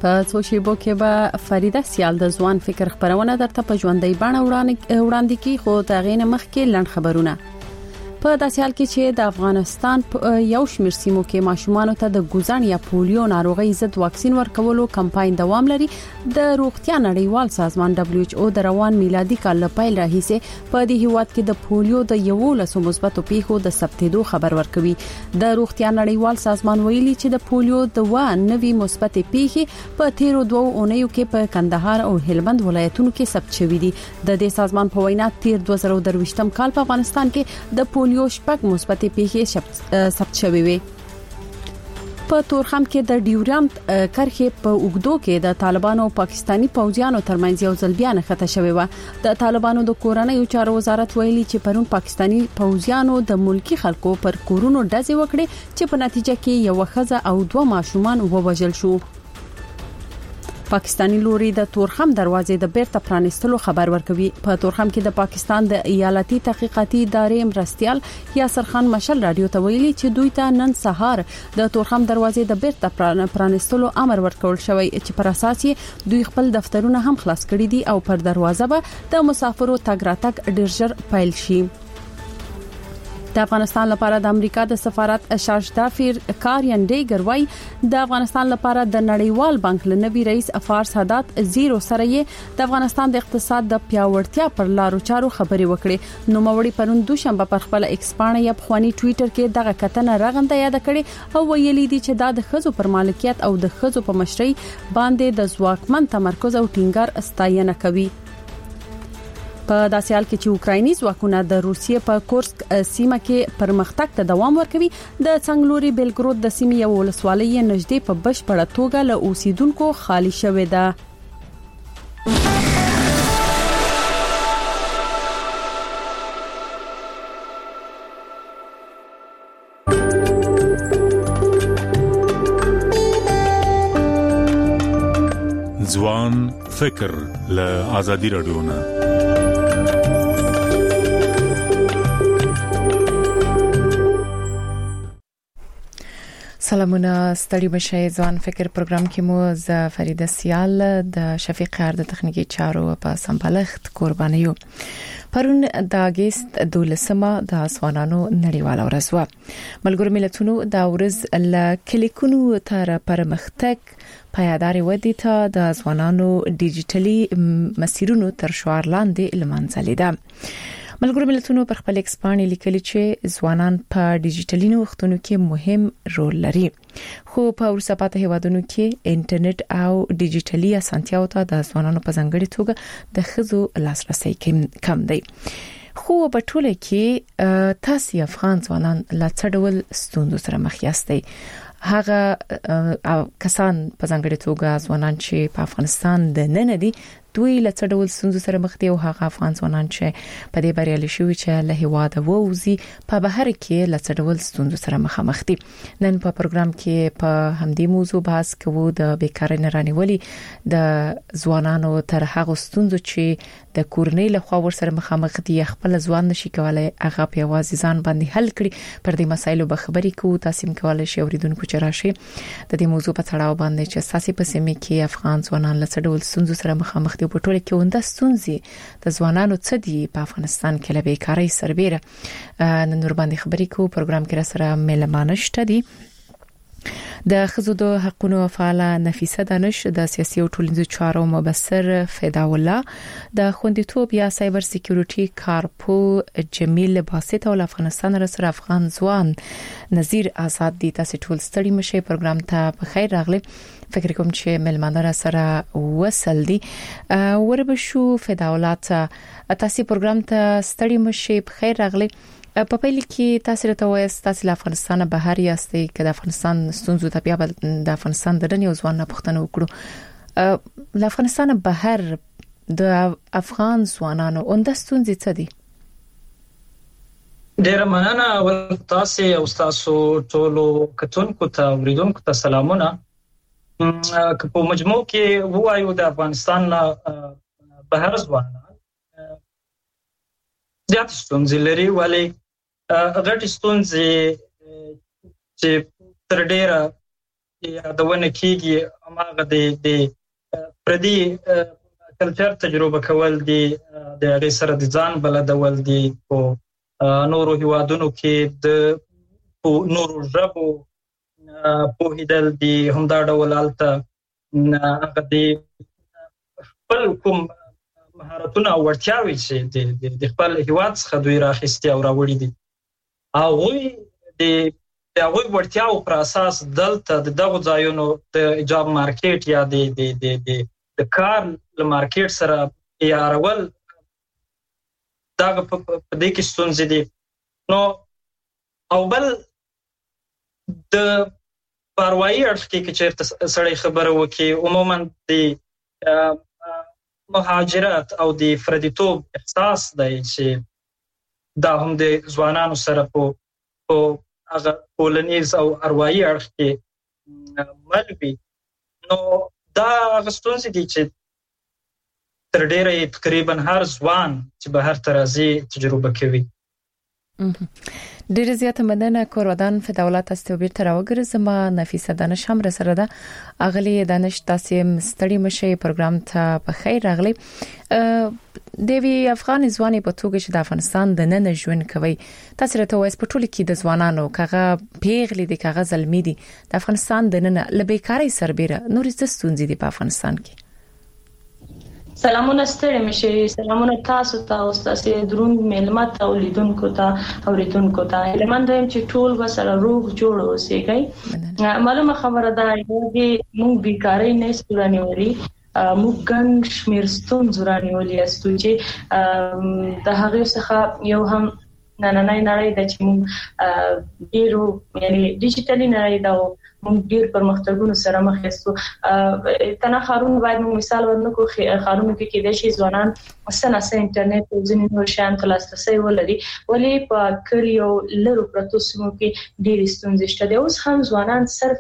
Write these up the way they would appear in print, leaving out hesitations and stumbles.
په څو شیبو کې به فریده سیال د ځوان فکر خبرونه درته په ژوندۍ بڼه وړاندې کی خو تاغین مخ کې لړ خبرونه په داسې حال کې چې د افغانستان یو شمېر سیمو کې ماشومان ته د ګوزن یا پولیو ناروغي ضد واکسین ورکولو کمپاین دوام لري د روغتیا نړیوال سازمان WHO د روان میلادي کال له پیل راهیسې په دې هیواد کې د پولیو د 11 مثبتو پیښو د ثبتېدو خبر ورکوي د روغتیا نړیوال سازمان ویلي چې د پولیو د 9 مثبتې پیښې په تیرو 2 اونیو کې په کندهار او هلمند ولایتونو کې ثبت شوې دي د دې سازمان په وینا تیر 2023 کال په افغانستان کې د یو شپږ مثبتې پیښې ثبت شوې وي په تورخم کې د ډیورانت کرښې په اوګدو کې د طالبانو او پاکستانی پوځیانو ترمنځ یو ځل بیا نښته شوې و د طالبانو د کورنۍ چارو وزارت ویلي چې پرون پاکستانی پوځیانو د ملکی خلکو پر کورونو ډزې وکړې چې په نتیجه کې یو ښځه او 2 ماشومان ووژل شو پاکستانی لوري د تورخم دروازې د بیرته پرانستلو خبر ورکوي په تورخم کې د پاکستان د ایالتي تحقیقاتي ادارې مرستيال یاسر خان مشل رادیو ته ویلي چې دوی ته نن سهار د تورخم دروازې د بیرته پرانستلو امر ورکول شوی چې پر اساس دوی خپل دفترونه هم خلاص کړي دي او پر دروازه به د مسافرو تګ راتګ ډیر ژر پیل شي د افغانستان لپاره د امریکا د سفارت شاشدافیر کاریان ډیګر وای د افغانستان لپاره د نړیوال بانک لنوي رئیس افار سادات زیرو سره د افغانستان د اقتصاد د پیاوړتیا پر لارو چارو خبري وکړي نو موري پرون دوشنبه پر خپل ایکس پاڼه یا بخوانی ټوئیټر کې دغه کتنه رغنده یاد کړي او ویلي دي چې دا د خزو پر مالکیت او د خزو په مشرۍ باندې د ځواکمن تمرکز او ټینګار استاینه کوي په داسې حال کې چې اوکرایني ځواکونه د روسیې په کورسک سیمه کې پرمختګ ته دوام ورکوي د څنګلوري بیلګرود د سیمې یو ولسوالۍ نږدې په بشپړه توګه له اوسیدونکو خالی شوې ده ځوان فکر له ازادي رادیو نه سلامونه ستړي بشئ ځوان فکر پروګرام کې مو ز فریده سیال د شفیق خیر د تخنیکی چارو په سمبالښت قربانیو پرون د اگست 12مه د ځوانانو نړیواله ورځ و ملګرو ملتونو د ورځ ل کلیکونو تر پرمختګ پایدار ودی ته د ځوانانو ډیجیټلي مسیرونو تر شعار لاندې لمانځل دي ملګرو ملتونو پر خپل ایکسپانډ لیکلي چې ځوانان په ډیجیټلي نوښتونو کې مهم رول لري خو په ورسپاته هیوادونو کې انټرنیټ او ډیجیټلي اسانتیاو ته د ځوانانو په ځانګړي توګه د خزو لاسرسي کم دی خو په ټوله کې تاسو افغان ځوانان لا څه ډول ستونزو سره مخ یاستئ هغه کسان په ځانګړي توګه ځوانان چې په افغانستان د نن دي دوی له څه ډول ستونزو سره مخ دي او هغه افغان ځوانان چې په دې بریالي شوي چې له هیواده ووزي په بهر کې له څه ډول ستونزو سره مخامخ دي نن په پروګرام کې په همدې موضوع بحث کوو د بیکارۍ نه رانیولې د ځوانانو تر هغه ستونزو چې د کورنۍ له خوا ور سره مخامخ دي خپل ځوان نشي کولای هغه په یوازې ځان باندې حل کړي پر دې مسایلو به خبرې کوو تاسو هم کولای شئ اوریدونکو چې راشي د دې موضوع په تړاو باندې چې ساسي په سیمه کې افغان ځوانان له څه ډول ستونزو سره مخامخ دي په ټوله کې ونده ستونزې د ځوانانو څه دي په افغانستان کې له بیکارۍ سربېره نن ور باندې خبرې کوو پروګرام کې را سره ملمانه شته دي د خزو د حقوقو فعاله نفیسه دانش د سیاسي او ټولنیزو چارو مبصر فدا الله د خوندیتوب یا سایبر سکیورټي کارپو جمیل باسط او افغانستان سره افغان ځوان نذیر آزاد دي تاسو ټول ستړي مشه پروګرام ته په خیر راغلی فکر کوم چې ملمانه را سره وصل دي وربشو فدا الله تاسو پروګرام ته ستړي مشه په خیر راغلی په پیل کې تاسو ته وایي تاسو له افغانستان بهر یاستئ چې د افغانستان ستونزو ته بیا د افغانستان د نن یو ځوان نه پوښتنه وکړو له افغانستان بهر د افغان ځوانانو اونده ستونزې څه دي ډیر مننه او تاسو او تاسو ټولو کتونکو ته اوریدونکو ته سلامونه که په مجموع کې وایو د افغانستان بهر ځوانان زیات ستونزې لري ولی غټ ستونزې چې تر ډیره یادونه کیږي هغه د پردي کلچر تجربه کول دي د هغه سره د ځان بلدول دي او نورو هیوادونو کې د نورو ژبو په هیدل دي همدا ډول الته هغه د خپل کوم مهارتونه او وړتیاوې چې د خپل هیواد څخه دوی راخستي او راوړي دي هغوی د هغوی وړتیاو پر اساس دلته دغه ځایونو د جاب مارکیټ یا د کار له مارکیټ سره یارول دغه په دې کې ستونزې دي نو او بل د پاروایي اړخ کې چېرته سړی خبره وکړي عموما د مهاجرت او د فردیتوب احساس دی چې دا هم د ځوانانو سره په هغه ټولنیز او اروايي اړخ کې مل وي نو دا هغه ستونزې دي چې تر ډېره تقریبا هر ځوان چې بهر ته راځي تجربه کوي. ډېر زیاته مننه کورودان فداولت است بیرته راوګرځم نفیسه دانش هم سره ده اغلی دانش تاسو مستړی مشه پروګرام ته په خیر راغلی دیوی افغان ځواني په توګه چې د افغانستان د نن ژوند کوي تاسو راته وایي په ټول کې د ځوانانو کغه پیغلي دي کغه زلمی دي د افغانستان د نن لبیکاری سربېره نورې ستونزې دي په افغانستان کې. سلامونه ستړي مشه سلامونه تاسو ته او تاسو درون ملمت او لیدونکو ته اوریدونکو ته لمن دویم چې ټول وسره روغ جوړ اوسېږي. معلومه خبره ده چې موږ بیکاری نه ستورانه وري موږ ګڼ شمېر ستونزې رانیولې استو چې د هغه څخه یو هم نننۍ نړۍ د چې موږ ډیرو یعنی ډیجیټلي نړۍ دا موږ ډیر پرمختګونو سره مخ یاستو تنه خارون باید موږ مثال ورنکو خارونو کې د شي ځوانان مثلا انټرنیټ او ځینې نور شیان ته لاسرسي ولري ولی په کلیو لرو پروتو سیمو کې ډیر ستونزې شته دي اوس هم ځوانان صرف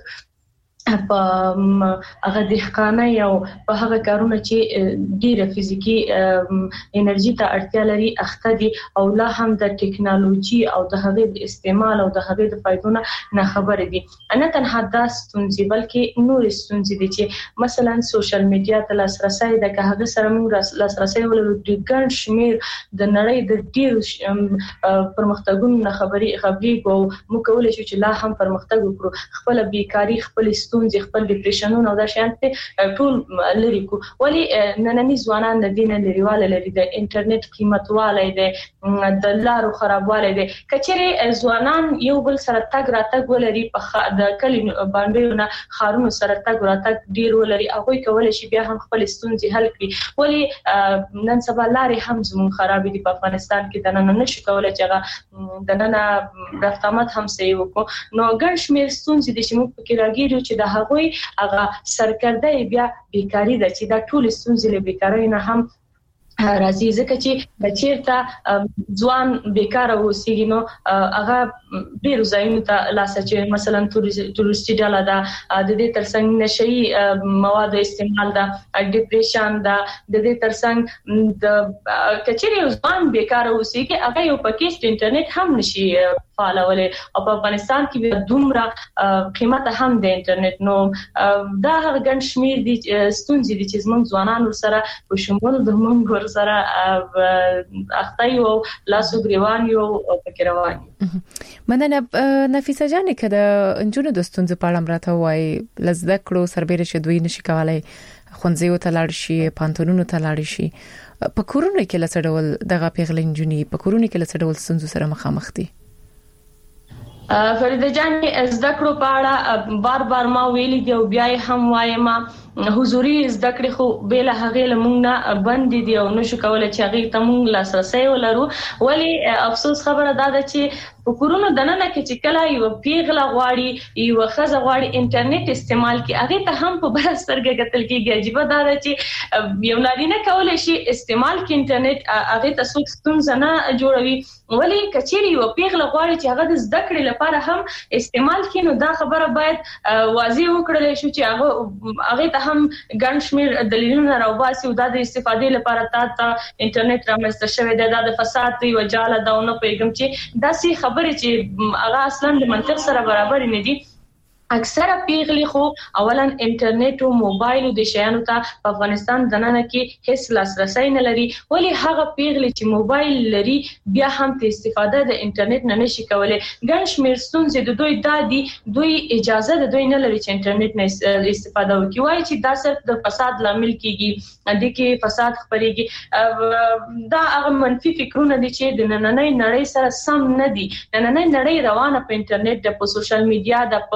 په هغه دهقانه او په هغه کارونه چې ډیره فزیکی انرژي ته اړتیا لري اخته دي او لا هم د ټکنالوژي او د هغه د استعمال او د هغه د فائدونو نه خبر دي نه تنها د ستونزې بلکې نور ستونزې دي چې مثلا سوشل میډیا ته لاسرسي د هغه سره موږ لاسرسي ولرو د ګڼ شمېر د نړۍ د ډیرو پرمختګونو نه خبري کو موږ کولای شو چې لا هم پرمختګ وکړو خپل بیکاری خپل خپل ډیپریشنونه او دا شیان ته ټول لري کو ولی نننی ځوانان د دین لريواله لري د انټرنیټ قیمتواله دي د لارو خرابواله دي کچېره ځوانان یو بل سره تګ راتګ ولري په د کلی باندې نه خارونو سره تګ راتګ ډیر ولري هغه کولای شي بیا هم خپل ستونزې حل کړي ولی نن سبا لارې هم زمون خراب دي په افغانستان کې د نن نشو کولای چې د نن رفتامت هم صحیح وکړو نو ګڼ شمېر ستونزې د شمو په کې راګیرو چې د هغوی هغه سرکرده بیا بیکاری ده چې دا ټول ستونزې له بیکاری نه هم راځي ځکه چې بچیرته ځوان بیکاره اوسېږي نو هغه ډېر ځایونو ته لاسچې مثلا تورستي ډاله ده د دې ترڅنګ نشئی مواد استعمال ده ډیپریشن ده د دې ترڅنګ د کچېري ځوان بیکاره اوسېږي هغه یو پکې انټرنیټ هم نشي فعالولې او په افغانستان کې دومره قیمت هم د انټرنیټ نو دا هغه ګڼ شمېر دي ستونزې دي چې زموږ ځوانانو سره په شمول د موږ سره اخته یو لاسو ګریوان یو پکې روان مننه نفیسه جان کده انجونو د ستونزې په اړه راته وایي لزده کړو سربېره چې دوی نشي کولای خونځیو ته لاړ شي پانتونونو ته لاړ شي په کورونو کې لڅډول دغه پیغلین جونی په کورونو کې لڅډول ستونزې سره مخامخ دي فریده جان زده کړو په اړه بار ما ویلي دی او بیا هم وایم حضوري زده کړې خو بل هغه لمونږه بند دي او نشو کولای چې هغه ته مونږ لاسرسي ولرو ولی افسوس خبره ده چې په کورونو دننه کې چې کله یو پیغله غواړي یو خزه غواړي انټرنیټ استعمال کوي هغه ته هم په بل سترګه قتل کېږي عجیب ده چې یو نارینه کولای شي استعمال کوي انټرنیټ هغه ته څوک ستونزه نه جوړوي ولی کچېری یو پیغله غواړي چې هغه د زده کړې لپاره هم استعمال کوي نو دا خبره باید واضح وکړل شي چې هغه ته هم ګڼ شمېر دلیلونه راوباسي او د استفادې لپاره تا انټرنیټ رامنځته شوی دی د فساد دی وجاله دا نه پیغام چې داسې خبرې چې هغه اصلا د منطق سره برابر نه دي اکثره پیغلي خو اولا انټرنیټ او موبایل او د شیانو ته په افغانستان دننه کې هیڅ لاسرسي نه لري ولی هغه پیغلي چې موبایل لري بیا هم ته استفاده د انټرنیټ نه نشي کولای ګڼ شمېر ستونزې د دوی دادي دوی اجازه د دوی نه لري چې انټرنیټ نه استفاده وکړي وایي چې دا صرف د فساد لامل کیږي د کې فساد خپريږي دا هغه منفي فکرونه دي چې د نننۍ نړۍ سره سم نه دي نننۍ نړۍ روانه په انټرنیټ د سوشل میډیا د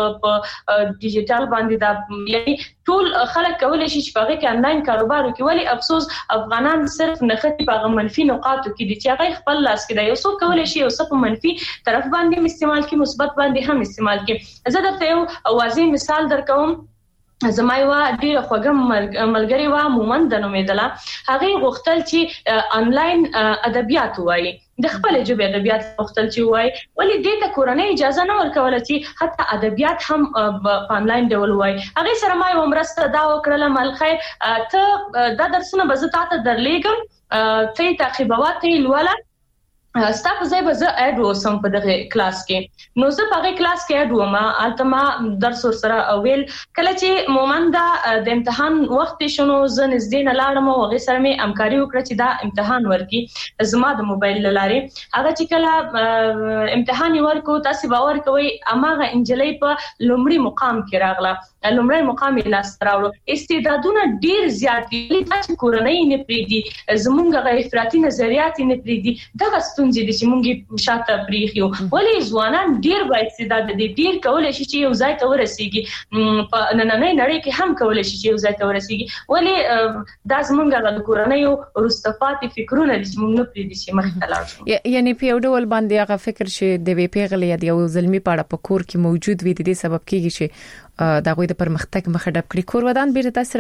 ډیجیټل باندې دا یعنی ټول خلک کولای شي چې په کې انلاین کاروبار وکړي ولی افسوس افغانان صرف نختی په منفي نقاطو کې دي چې هغه خپل لاس کې دی یو څو کولای شي یو څه په منفي طرف باندې استعمال کوي مثبت باندې هم استعمال کوي زه درته یو واضح مثال درکوم زما یو ډیره خوږه ملګری و مومن د نومیدله هغه غوښتل چې انلاین ادبیات وایي د خپل ژبې ادبیات غوښتل چې وایي ولی دې ته کورنۍ اجازه نه ورکوله چې حتی ادبیات هم په انلاین ډول وایي هغه سره ما یو مرسته دا وکړله مل خیر ته دا درسونه به زه تاسو درلېږم ته تعقیبوه ته لوله ستا په ځای به زه اډ وسم په دغه کلاس کې نو زه په هغه کلاس کې اډ وم التما درس سره ویل کله چې مومن دا د امتحان وخت شنو زه نږدې نه لاړم او هغه سره مې همکاري وکړه چې دا امتحان ورکړي زما د موبایل لارې هغه چې کله امتحان ورکو تاسو باور کوئ اماغه انجلۍ په لومړي مقام کې راغله لومړی مقام یې لاس راوړو استعدادونه ډیر زیات دي چې کورنۍ نه پریدي زمونږ غیر افراطي نظریات نه پریدي دغه ستونزې دي چې مونږ شاته پریخیو ولی ځوانان ډیر با استعداد دي ډیر کولای شي چې یو ځای ته ورسیږي په نننۍ نړۍ کې هم کولای شي چې یو ځای ته ورسیږي ولی دا زمونږ د کورنۍ رستفاتي فکرونه دي چې مونږ نه پریدي چې مخ ته لاړ شو یعنی په یو ډول باندې هغه فکر چې د وی پیغلې یا د یو ظلمي پاړه په کور کې موجود وي د دې سبب کیږي چې دا غوي د پرمختګ مخه ډب کړی کور ودان بیرته تاسو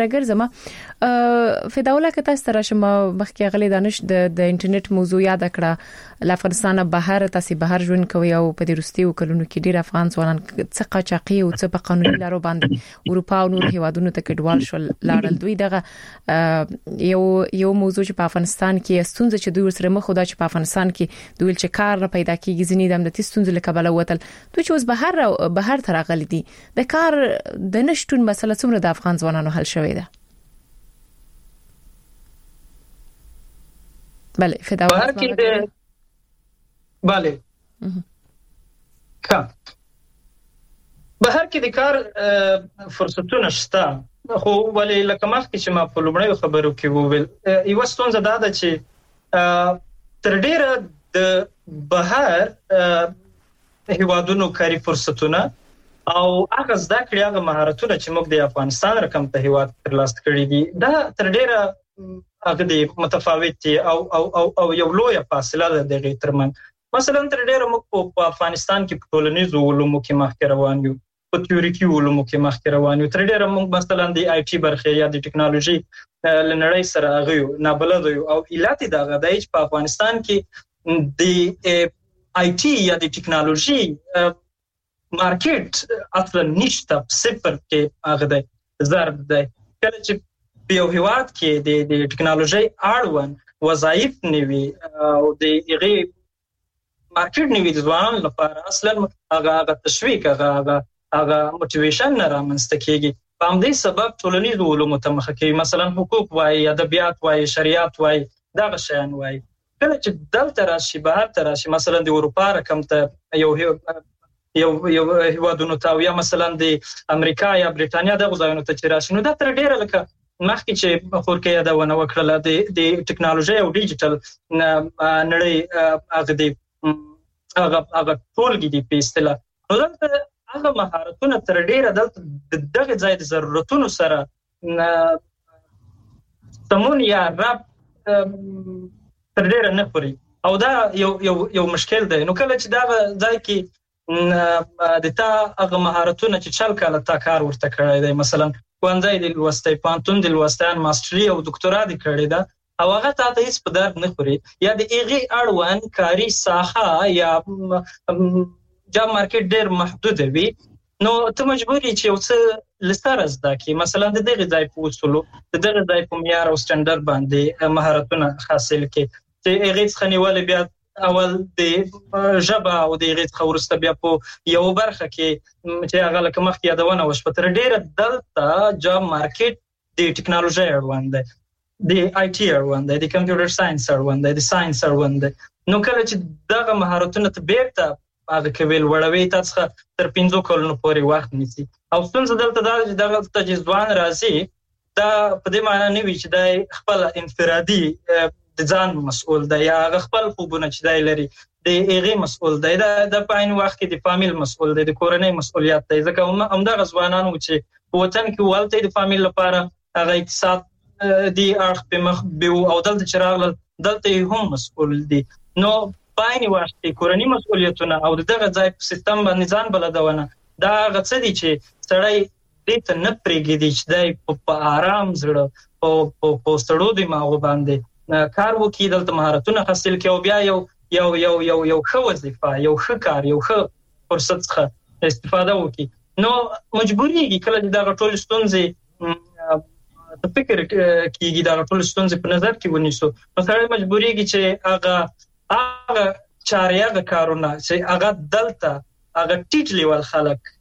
راګرځم فداوله که تاسو سره شمه مخکې غلي دانش د انټرنیټ موضوع یاد کړه ل افغانستان بهر تاسو بهر ژوند کوي او په دې رستي وکړونو کې ډیر افغان ځوانان څه قاچاقي او څه په قانوني لارو باندې اروپا او نور هیوادونو ته کډوال شول لاړل دوی دغه یو موضوع چې په افغانستان کې ستونزې چې دوی سره مخ خدا چې په افغانستان کې دوی چې کار نه پیدا کیږي ځنی د امنیتي ستونزې لکبل وتل دوی چې اوس بهر تر غلي دي د کار د نشټون مسله څومره د افغان ځوانانو حل شوې ده بله فداوه بهر کې د bale ښه بهر کې د کار فرصتونه شته خو ولې لکه مخکې چې ما په لومړیو خبرو کې وویل یو ستونزه دا ده چې تر ډیره د بهر هیوادونو کاري فرصتونه او هغه زده کړې هغه مهارتونه چې موږ د افغانستان رقم ته هیواد ترلاسه کړی دي دا تر ډیره هغه د متفاوت او یو لویه فاصله ده د غیر ترمن مثلا تر ډیره موږ په افغانستان کې په ټولنیزو علومو کې مخکې روان یو په تیوریکي علومو کې مخکې روان یو تر ډیره موږ مثلا د آی ټي برخه یا د ټکنالوژي لنړۍ سره هغه نابلد یو او علت دا غدای چې په افغانستان کې د آی ټي یا د ټکنالوژي مارکیټ اصلا نشته صفر کې هغه د ضرب دی کله چې په یو هیواد کې د ټکنالوژي اړوند وظایف نیوي او د هغه مارکیټ نیوي د ځوانانو لپاره اصلا هغه تشویق هغه موټیویشن نه رامنځته کیږي په همدې سبب ټولنیز علوم ته مخه کوي مثلا حقوق وایي ادبیات وایي شریعت وایي دا شیان وایي کله چې دلته راشي بهر ته راشي مثلا د اروپا رقم ته یو هیوادونو ته یا مثلا د امریکا یا بریټانیا د غوځایونو ته چې راشي نو دا تر ډیره لکه مخکې چې خورکه یادونه وکړه د ټکنالوژي او ډیجیټل نړۍ هغه ټولګي دي په اصطلاح نو دلته هغه مهارتونه تر ډیره دلته دغه ځای د ضرورتونو سره سمون یا رب تر ډیره نه پوری او دا یو مشکل دی نو کله چې دا ځای کې د تا هغه مهارتونه چې چل کاله تا کار ورته کړی دی مثلا ښوونځی د لوستی پوهنتون د لوستیان ماسټري او دکتورا دې کړې ده او هغه ته هیڅ په درد نه خوري یا د هغې اړوند کاري ساحه یا جاب مارکیټ ډېر محدود وي نو ته مجبور یې چې یو څه لسره زده کړې مثلا د دغه ځای په اصولو د دغه ځای په معیار او سټنډرډ باندې مهارتونه حاصل کړې چې هغې څخه نیولې بیا اول د ژبه او د غیث خورسته بیا په یو برخه کې چې هغه لکه مخکې یادونه وشوه تر ډیره دلته جاب مارکیټ د ټیکنالوژي اړوند دی د آی ټي اړوند دی د کمپیوټر ساينس اړوند دی د ساينس اړوند دی نو کله چې دغه مهارتونه ته بیرته هغه کوي وړوي تاسو تر 5 کلونو پورې وخت نیسي او څنګه دلته دغه تجهیزوان راځي دا په دې معنی نه وي چې د خپل انفرادي د ځان مسؤل دی یا خپل خوبونه چې دی لري د ایغه مسؤل دی د پاین وخت کې د فامیل مسؤل دی د کورنۍ مسؤلیت دی ځکه همدغه ځوانانو چې په وطن کې ولته د فامیل لپاره هغه اقتصاد دی اړخ په مخ به او دلته چراغ دلته هم مسؤل دی نو پاین وخت کې کورنۍ مسؤلیتونه او دغه ځای په سیستم باندې ځان بلدونه دا غڅ دي چې سړی دې ته نه پرېږدي چې دی په آرام زړه په ستړو دماغ باندې کار وکړي دلته مهارتونه حاصل کړي او بیا یو ښه وظیفه یو ښه کار یو ښه فرصت څخه استفاده وکړي نو مجبوريږي کله چې دا ټول ستونزې د فکر کېږي دا ټول ستونزې په نظر کې ونیسو نو سره مجبوريږي چې هغه چارې هغه کارونه چې هغه دلته هغه ټیټ لیول خلک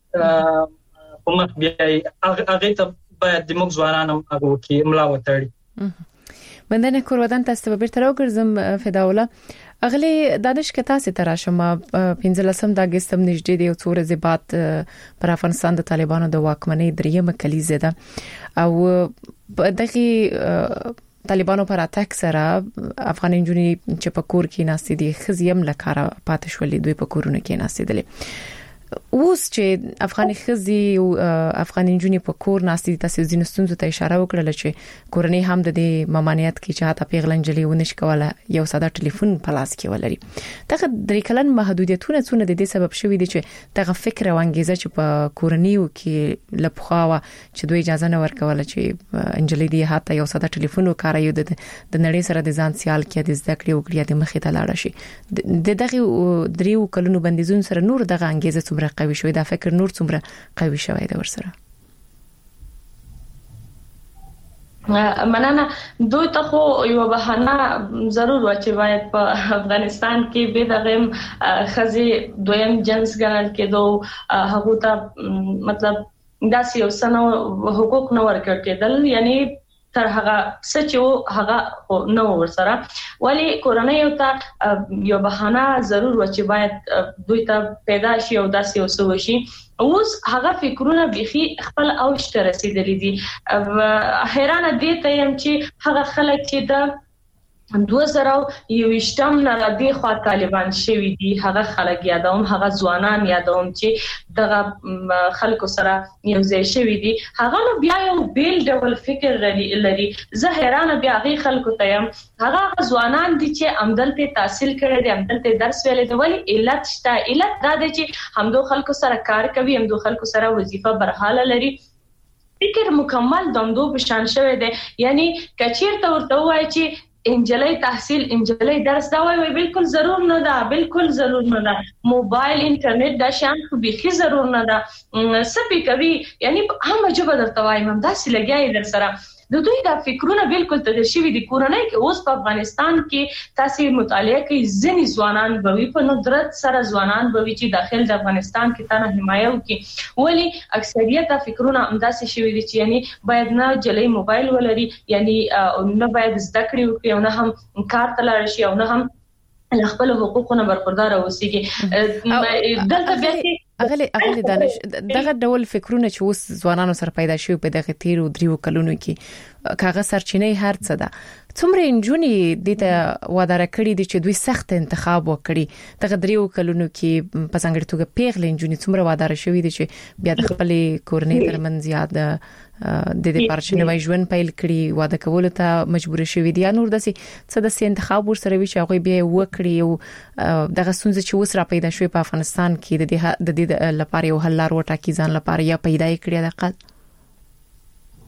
په مخ بیا هغه ته باید د موږ ځوانانو هغه کې ملا وتړي بندنه کوردان تاسو به بیرته راوګرځم فداوله اغلی دانش کتا سي تراشم 15 د اگستم نږدې دی او څورزه بعد پر افغانستان د طالبانو د واکمنۍ دریمه کلیزه ده او دغه طالبانو پر اتاک سره افغان انجونی چې په کور کې ناستې دي خزیم لکاره پاتې شولې دوی په کورونه کې ناستې دي اوس چې افغاني خزي او افغان انجونی په کور ناستې تاسو ځینې ستونزو ته اشاره وکړه چې کورنۍ هم د دې ممانعت کې چاته پیغلنجلي ونش کوله یو ساده ټلیفون په لاس کې ولري دغه درې کلن محدودیتونه څونه د دې سبب شوي دي چې دغه فکر او انګیزه چې په کورنۍ کې لپخوا چې دوی اجازه نه ورکوله چې انجلي دی هاته یو ساده ټلیفون وکړي د نړۍ سره د ځان سیال کې د زده کړې وکړي د مخې ته لاړ شي دغه دریو کلونو بندیزون سره نور دغه انګیزه قوي شوی دا فکر نور څومره قوي شوی دا ورسره مننه دوی ته خو یو بهانه ضرور و چې باید په افغانستان کې به دغه خزي دویم جنس ګڼل کېدو هغه ته مطلب داسې یو سنو حقوق نه ورکړ کېدل یعنی تر هغه سچو هغه نو ورسره ولی کورنۍ ته یو بهانه ضرور و چې باید دوی ته پیدا شي او داسې وسو شي اوس هغه فکرونه بيخي خپل اوج ته رسیدلي دي حیرانه دي ته يم چې هغه خلک چې د 2021 نه راځي خو طالبان شوي دي هغه خلک یادوم هغه ځوانان یادوم چې دغه خلکو سره یو ځای شوي دي هغه نو بیا یو بیل ډول فکر لري زه حیرانه بیا هغه خلکو ته يم هغه ځوانان دي چې عمدلته تحصیل کړي دي عمدلته درس ویلي دي ولی علت شته علت دا دی چې همدو خلکو سره کار کوي همدو خلکو سره وظیفه برحاله لري فکر مکمل دمدو بشان شوی دی یعنی کچیر ته ورته وای چې انجلي تحصیل انجلي درس دا وای بالکل ضرور نه ده بالکل ضرور نه ده موبایل انټرنیټ دا شان خو به ضرور نه ده سپی کوي یعنی هم جواب درته وایم دا سې لګیای در سره د دوی دا فکرونه بالکل تغیر شوي دي کورنۍ کې اوس په افغانستان کې تاسو مطالعه کوي ځینې ځوانان به په ندرت سره ځوانان به چې داخل د افغانستان کې تنه حمایه وکي ولی اکثریت فکرونه همداسې شوي دي چې یعنی باید نه جلي موبایل ولري یعنی نه باید زده کړې وکړي او نه هم کار ته لاړ شي او نه هم خپل حقوقونه برخوردار اوسېږي دلته بیا اغلی دانش دغه ډول فکرونه چې اوس ځوانانو سره پیدا شوي په دغه تیرو دریو کلونو کې کاغه سرچینې هر څه ده څومره انجونی د ته وادار کړی دي چې دوی سخت انتخاب وکړي دغه دریو کلونو کې په څنګه توګه پیغله انجونی څومره وادار شوي دي چې بیا د خپل کورنۍ ترمنځ یاد د دې پارچنوي ژوند پیل کړي واده کول ته مجبور شوي دي یا نور داسې څه د انتخاب ورسره وی چې هغه بیا وکړي او دغه څنګه چې اوس را پیدا شوی په افغانستان کې د دې لپاره یو حل لار وټاکي ځان لپاره یا پیدا کړی د قل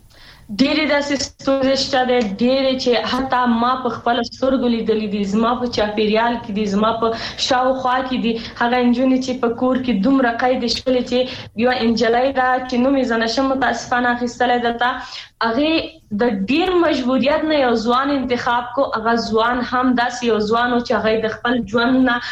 ډېرې داسې ستونزې شته ډېرې چې حتی ما په خپل سترګو لیدلې دي زما په چاپیریال کې دي زما په شاوخوا کې دي هغه انجونې چې په کور کې دومره قید شولې چې یو انجلۍ دا چې نوم یې زنه شم متاسفانه اخیستلې دلته هغه د ډیر مجبوریت نه یو ځوان انتخاب کو هغه ځوان هم داسې یو ځوان چې هغه د خپل ژوند نه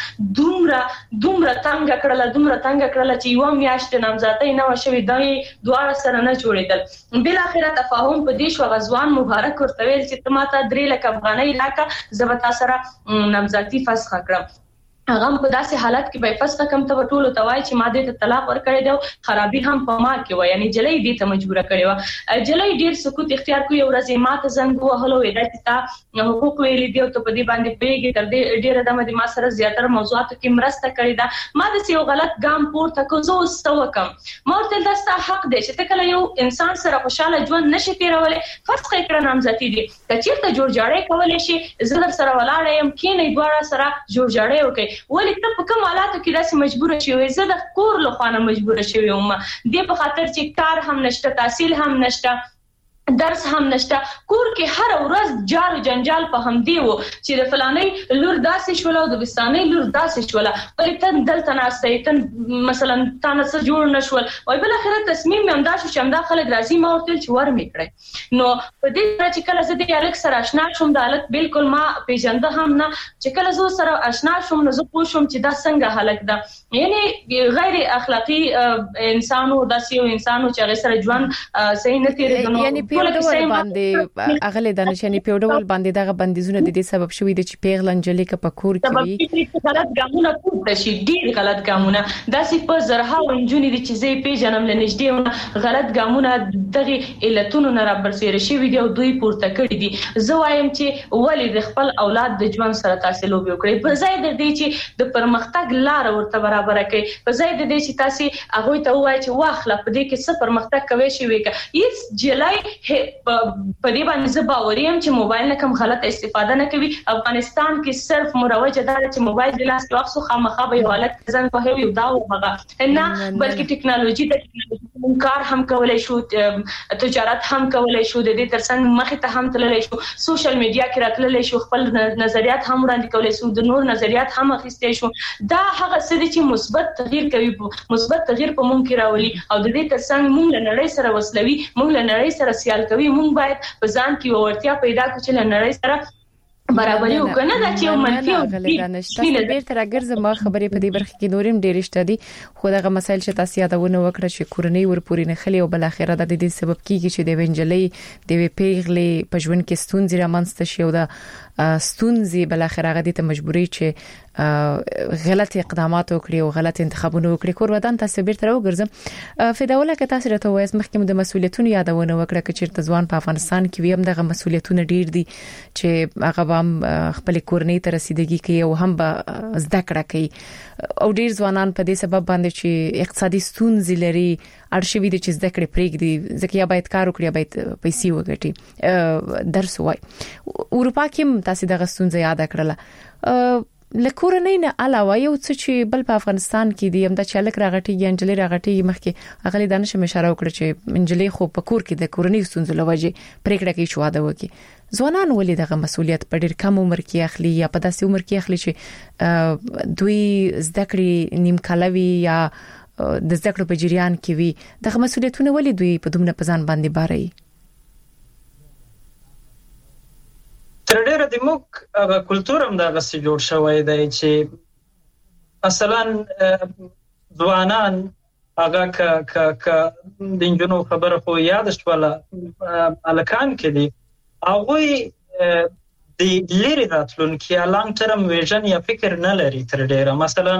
دومره تنګ کړل چې یو میاشت نامزادۍ نه وشوي دغه دواړه سره نه جوړېدل بل اخره تفاهم په دې شو غزوان مبارک ورته ویل چې تماته 3 لک افغانۍ راکا زبتا سره نامزادۍ فسخ کړم هغه په داسې حالت کې به فسخ کم ته ټولو توای چې ماده ته طلاق ورکړی دی خرابي هم په ما کې و یعنی جلې دې ته مجبور کړی و جلې ډیر سکوت اختیار کوي او ورځې ماته زنګ وهلو ودا چې تا حقوق ویلې دی او ته په دې باندې پیګي تر دې ډیر د ما سره زیاتره موضوعات کې مرسته کړې ده ما د یو غلط ګام پورته کو زه استوکم ما ورته دستا حق دی چې ته کله یو انسان سره خوشاله ژوند نشي تیرولې فسخ کړه نامزادي دي کچېرته جوړ جاړې کولې شي زه در سره ولاړ یم کینې دواړه سره جوړ جاړې وکي ولې ته په کوم حالاتو کې داسې مجبور شوې زه د کور له خوانه مجبور شوې وم دې په خاطر چې کار هم نشته تحصیل هم نشته درس هم نشته کور کې هر ورځ جار جنجال په هم دی وو چې د فلانې لور داسې شول او د بستانې لور داسې شول ولې ته دلته ناشته ته مثلا تاسو جوړ نشول وای بل اخر تصمیم مې انداز شو چې همدا خلک راځي ما ورته چې ور میکړي نو په دې سره چې کله زه د الک سره آشنا شوم د الک بالکل ما پیژنده هم نه چې کله زه سره آشنا شوم نو زه پوه شوم چې دا څنګه حالت ده یعنی غیر اخلاقی انسانو داسې یو انسانو چې هغه سره ژوند صحیح نه تیریدنو یعنی پیوډول باندې اغله د نشانی پیوډول باندې دغه بندیزونه د دې سبب شوې دي چې پیغلن جلې ک پکور کوي غلط ګامونه کوي شي ډیر غلط ګامونه داسې په زرها ونجونې دي چې زه پیژنم لنږدې غلط ګامونه دغه علتونو نه رابرسېره شي وي او دوی پورته کړی دي زه وایم چې ولې د خپل اولاد د ژوند سره تاسو لوبي وکړي په ځای د دې چې د پرمختګ لار ورته برابر کړي په ځای د دې چې تاسو هغه ته وایي چې واخله په دې کې څه پرمختګ کوي شي وي هیڅ جلای په دې باندې زه باور یم چې موبایل نه کوم غلط استفاده نه کوي افغانستان کې صرف مروج ده چې موبایل د لاس کې واخصو خامخا به حالت ځان په هیو دا وغه نه بلکې ټکنالوژي د کار هم کولای شو تجارت هم کولای شو د دې ترڅنګ مخې ته هم تللی شو سوشل میډیا کې راتللی شو خپل نظریات هم وړاندې کولای شو د نور نظریات هم اخیستې شو دا هغه څه دي چې مثبت تغییر کوي مثبت تغییر په مونږ کې راولي او د دې ترڅنګ مونږ له نړۍ سره وسلوي مونږ له نړۍ سره سیال کوي مونږ باید په ځان کې ورتیا پیدا کړو چې له نړۍ سره برابرۍ وکنه دا چې یو منفي او د بیرته راګرځم ما خبرې په دې برخه کې نورم ډېر شته دي خو دغه مسایل چې تاسو یادونه وکړه چې کورنۍ ورپورې نه خلی او بل اخره د دې سبب کیږي چې د وینجلې د پیغلې په ژوند کې ستونزې رامنځته شي او د ستونزې بل اخره غدي ته مجبوري چې غلط اقدامات وکړي او غلط انتخابونه وکړي کور ودان تاسو بیرته راوګرځم فداوله کې تاسو راته وایي مخکې د مسولیتونو یادونه وکړه چې چیرته ځوان په افغانستان کې ویم دغه مسولیتونه ډیر دي چې هغه هم خپل کورنۍ ته رسیدګي کوي او هم به زده کړه کوي او ډیر ځوانان په دې سبب باندې چې اقتصادي ستونزې لري ارشیوي د چې زده کړې پرېږدي ځکه یا باید کار وکړي باید پیسې وګټي درس وای اروپا کې تاسو دغه ستونزه یاد کړله لکورنۍ نه علاوه یو څه چې بل په افغانستان کې دی هم د چالک راغټي انجلې راغټي مخکې اغلی دانش مشاره وکړه چې انجلې خو په کور کې د کورنۍ ستونزو لوجه پریکړه کوي چې واده وکړي ځوانان ولې دغه مسولیت په ډېر کم عمر کې اخلي یا په داسې عمر کې اخلي چې دوی زده کړې نیم کالوي یا د زده کړو په جریان کې وي دغه مسولیتونه ولې دوی په دومره پزان باندې باري تر ډیره د موږ هغه کلچر هم دا غسي جوړ شوی دی چې مثلا ځوانان هغه ک د انجنونو خبره خو یاد شوله الکان کې دي هغه د لری راتلونکي لانګ ټرم ویژن یا فکر نه لري تر ډیره مثلا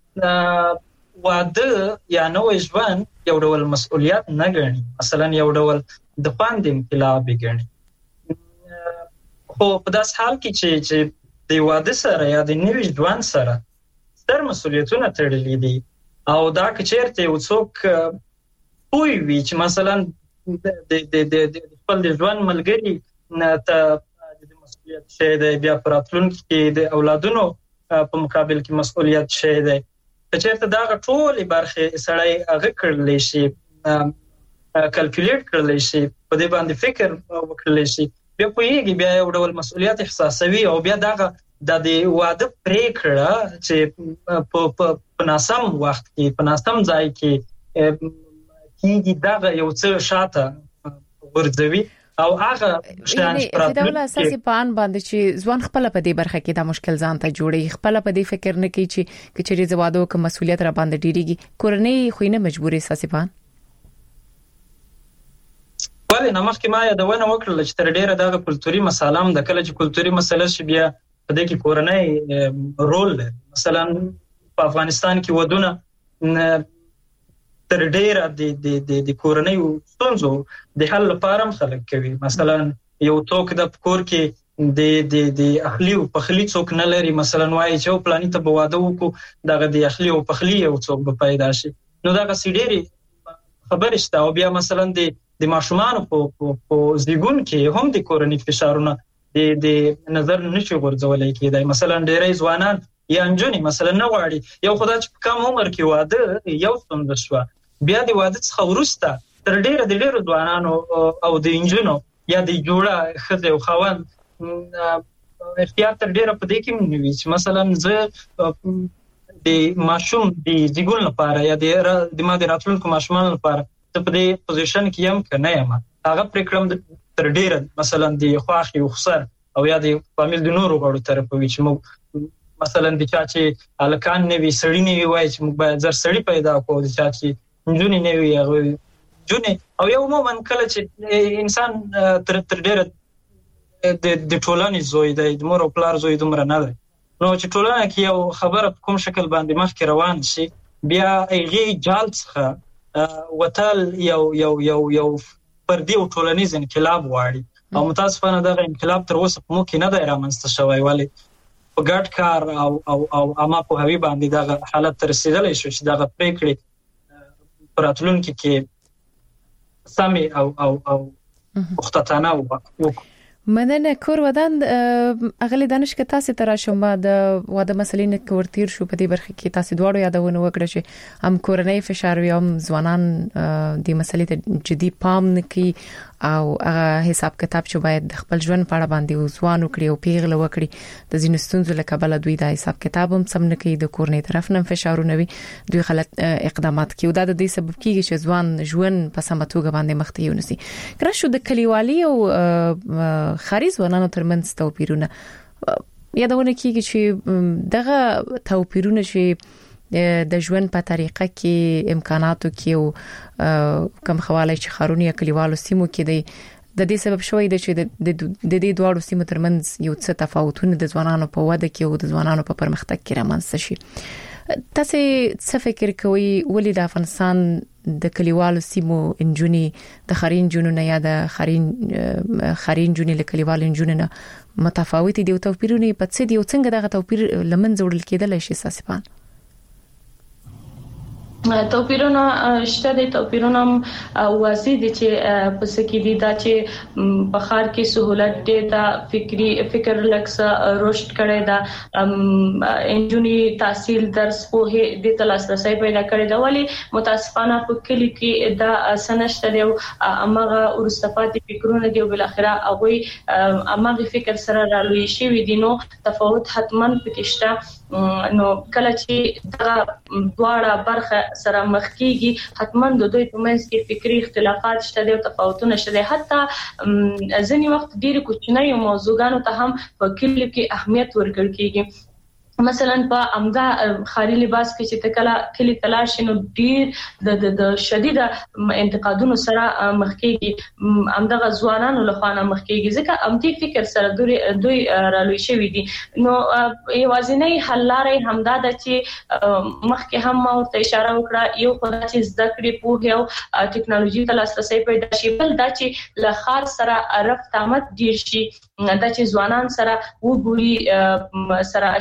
واده یا نوې ژوند یو ډول مسؤلیت نه ګڼي مثلا یو ډول د پاند انقلاب ګڼي خو په داس حال کې چې د واده سره یا د نوې ژوند سره ستر مسؤلیتونه تړلي دي او دا کچېرته یو څوک پوي وي چې مثلا د خپل ژوند ملګری ته د مسؤلیت شي د بیا پراتلونکو کې د اولادونو په مقابل کې مسؤلیت شي دی کچېرته دا ټول برخه سړی هغه کړلې شي کلکولیټ کړل شي په دې باندې فکر وکړل شي بیا پوهیږي بیا یو ډول مسؤلیت احساسوي او بیا د واده پریکړه چې په ناسم وخت کې په ناسم ځای کې کیږي دا یو څه شاته ورځوي او هغه شان پراتله د ډول اساسي پان باندې چې ځوان خپل په دې برخه کې د مشکل ځان ته جوړي خپل په دې فکر نه کوي چې کچري زوادو کوم مسؤلیت را باندې ډیریږي کورنۍ خوینه مجبورې اساسي پان ولې نه مخکې ما یادونه وکړل چې تر ډیره دا کلتوري مسالم د کله چې کلتوري مسله شي بیا په دې کې کورنۍ رول لري مثلا په افغانستان کې ودونه تر ډیره د کورنۍ ستونزو د حل لپاره خلک کوي مثلا یو څوک د کور کې د اخلي او پخلي څوک نه لري مثلا وایي چې پلاني ته بواده وکړو دغه د اخلي او پخلي یو څوک به پیدا شي نو دغه سیډيري خبرې شته او بیا مثلا د ماشومان په زیګون کې هم د کورنۍ فشارونه د نظر نشي ورځولای کېدای مثلا ډېرې ځوانان یا انجونی مثلا نه واړي یو خدای چې کم عمر کې واده یو څنګه شو بیا د واده څخه ورسته تر ډېر ځوانانو او د انجونو یا د جوړه خزه او خوان اختیار تر ډېر په دې کې نیوي چې مثلا زه د ماشوم د زیګون لپاره یا د ماده راتلونکو ماشومان لپاره په دې پوزیشن کې یم کنه یم هغه پریکړم تر ډیره مثلا د خواخي او خسر او یا د فامیل د نورو غړو طرفوي چې موږ مثلا د چا چې الکان نه وي سړی نه وي چې موږ باید زر سړی پیدا کوو د چا چې جونی نه وي هغه جونی او یو مومن کله چې انسان تر ډیره د ټولنې زوی دی د مور او پلار زوی دومره نه دی نو چې ټولنه کې یو خبره کوم شکل باندې مخکې روان شي بیا ایغه جال څخه وتل یو فردي او ټولنیز انقلاب واړي او متاسفانه دغه انقلاب تر اوسه مو کې نه دی رامنځته شوی ولی په ګډ کار او اما په هوی باندې دغه حالت تر رسیدلې شو چې دغه پریکړې پراتلونکو کې سمي او وختانه وو مننه کور ودان اغلی دانش کې تاسو تر شوم د واده مسلې نه ورتیر شو په دې برخه کې تاسو دواړو یادونه وکړه چې هم کورنۍ فشار وي هم ځوانان د مسلې ته جدي پام نه کوي او هغه حساب کتاب چې باید د خپل ژوند په اړه باندې ځوان وکړي او پیغله وکړي د ځینو ستونزو له کبله دوی د حساب کتاب هم سم نه کوي د کورنۍ طرف نه فشارونه وي دوی غلط اقدامات کوي دا د دې سبب کیږي چې ځوان ژوند په سمه توګه باندې مخ ته یونسي کړه شو د کلیوالي او خاري ځوانانو ترمنځ توپیرونه یادونه کیږي چې دغه توپیرونه چې د ژوند په طریقه کې امکاناتو کې او کم خواله چې خارونی کلیوالو سیمو کې د دې سبب شوی دی چې د دې دواړو سیمو ترمنځ یو څه تفاوتونه د ځوانانو په وده کې او د ځوانانو په پرمختګ کې رامنځته شي تاسو څه فکر کوئ ولې د افغانستان د کلیوالو سیمو انجونی د خارین جنونو نه یا د خارین جنونو له کلیوالو انجونو نه متفاوت دي او توپیرونه په څه دي او څنګه دغه توپیر لمن جوړل کېدل شي اساسي توپیرونه شته دي توپیرونه واضح دي چې پس کې دي دا چې بخار کې سہولت دي دا فکر لکسه رشد کړي دا انجونی تحصیل درس په دې تلاسرسي پیدا کړي دا ولی متاسفانه په کلی کې دا سنشت دی او امغه ورستفادي فکرونه دی او بل اخره هغه امغه فکر سره رالوي شي ودینو تفاوت حتمن پکشته نو کله چې دا دواړه برخه سره مخ کیږي حتماً د دوی په منځ کې فکری اختلافات شته او تفاوتونه شته حتی ځینې وخت ډېر کوچنی موضوعګانو ته هم په کلی کې اهمیت ورکړل کیږي مثلا په امدا خاري لباس کې چې تکلا کلی تلاش نو ډیر د شدید انتقادونو سره مخکېږي امدا غزوانانو له خوانه مخکېږي ځکه امدي فکر سره دوی رالوي شوی دي نو یوازینی حل لارې همدا د چې مخکې هم ما ورته اشاره وکړه یو خدای چې زده کړې پوهه او ټکنالوژي ته لاسرسي پیدا شي بل دا چې له خار سره رفت آمد ډیر شي دا چې ځوانان سره وګوري سره آشنا شي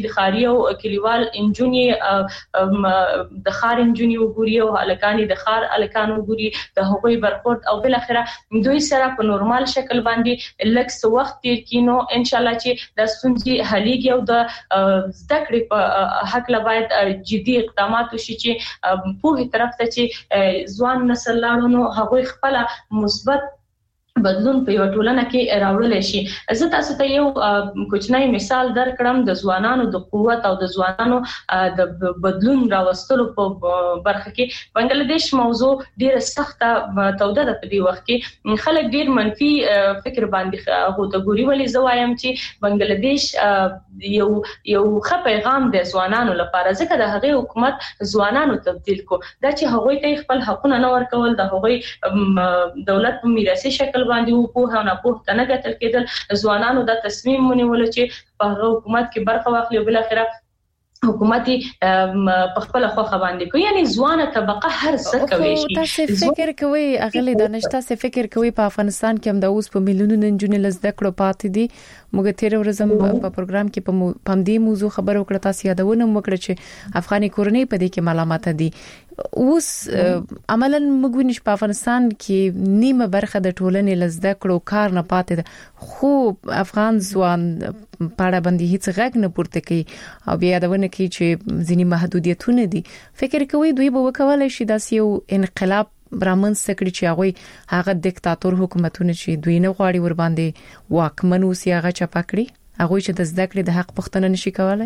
چې د خاریو کلیوال انجونی د خار انجونی وګوري او الکانی د خار الکان وګوري د هغوی برخورد او بل اخره دوی سره په نورمال شکل باندې لکه وخت تیر کینو ان شاء الله چې د ستونزې حلیږي او د زده کړې په حق لا باید جدي اقدامات وشي چې په طرف ته چې ځوان نسل لاړو هغه خپل مثبت بدلون په یو ټولنه کې راوړل شي. زه تاسو ته یو کوچنی مثال درکړم د ځوانانو د قوت او د ځوانانو د بدلون راوستلو په برخه کې. بنگلاديش موضوع ډیره سخته توده ده په دې وخت کې خلک ډیر منفي فکر باندې غوته ګوري ولې زه وایم چې بنگلاديش یو ښه پیغام د ځوانانو لپاره ځکه د هغه حکومت ځوانانو تبديل کو دا چې هغوی ته خپل حقونه نه ورکول د هغوی دولت په میراثي شکل باندې په نه په تنه کتل کېدل ځوانانو دا تصمیم ونیول چې په حکومت کې برخه واخلي او بل اخره حکومت په خپل خوخه باندې کوي یعنی ځوانه طبقه هر څه کوي شي. تاسو فکر کوئ اغلی دانشته څه فکر کوئ په افغانستان کې هم د اوس په میلیونونو نجونې لزده کړو پاتې دي موږ تیر ورځم په پروګرام کې په دې موضوع خبرو کړه تاسو یادونه وکړه چې افغاني کورنۍ په دې کې ملامت دي اوس عملاً موږ ویني په افغانستان کې نیمه برخه د ټولنې لزده کړو کار نه پاتې خو افغان ځوان پاړه باندې هیڅ غږ نه پورته کوي او بیا یادونه کوي چې ځینی محدودیتونه دي. فکر کوي دوی به وکولای شي داسې یو انقلاب برامن سکړي چې هغه دیکتاتور حکومتونه چې دوی نه غواړي ور باندې واکمن اوسي هغه چپکړي هغه چې د زده کړې د حق پښتنه نشي کولای.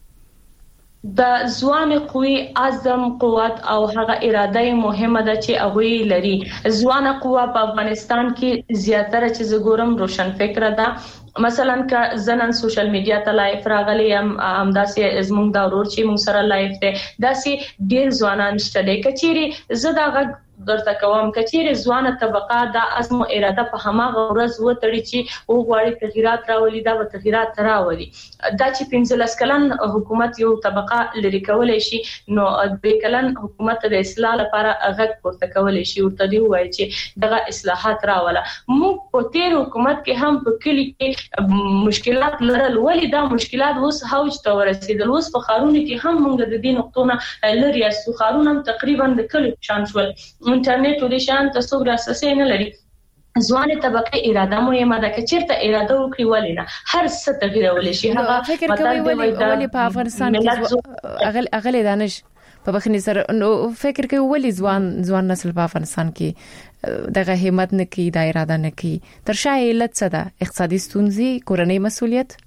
د ځوان قوي عزم قوت او هغه اراده مهمه ده چې هغه لري. ځوان قوا په افغانستان کې زیاتره چې زګورم روشن فکر ده مثلا که زنن سوشل میډیا ته لایف راغلي همداسې زموږ دا ورور چې موږ سره لایف ده داسې ډیر ځوانان شته کچيري زداغه درته کوم کچيري ځوانه طبقه د عزم او اراده په هماغه ورځ وټړي چې او غواړي تغیرات راولي دا به تغیرات راولي دا چې 15 کلن حکومت یو طبقه لري کولای شي نو د کلن حکومت د اصلاح لپاره غږ پورته کولای شي ورته دی وایي چې دغه اصلاحات راوله. موږ په تیر حکومت کې هم په کلی کې مشکلات لرل ولې دا مشکلات اوس هوج ته ورسېدل اوس په خارونه کې هم موږ د دې نقطونه لري اسو خارونه تقریبا د کلی شان شول انټرنیټ ولې شان تاسو راسه نه لري. ځوانه طبقه اراده مهمه ده چې چیرته اراده وکړي ولینه هر څه تغیرول شي. هغه فکر کوي ولې په افغانستان کې اغلی دانش په بخنی سره فکر کوي ولې ځوان نسل په افغانستان کې دغه همت نه کوي د اراده نه کوي تر شا علت څه ده اقتصادي ستونزې کورنۍ مسؤلیت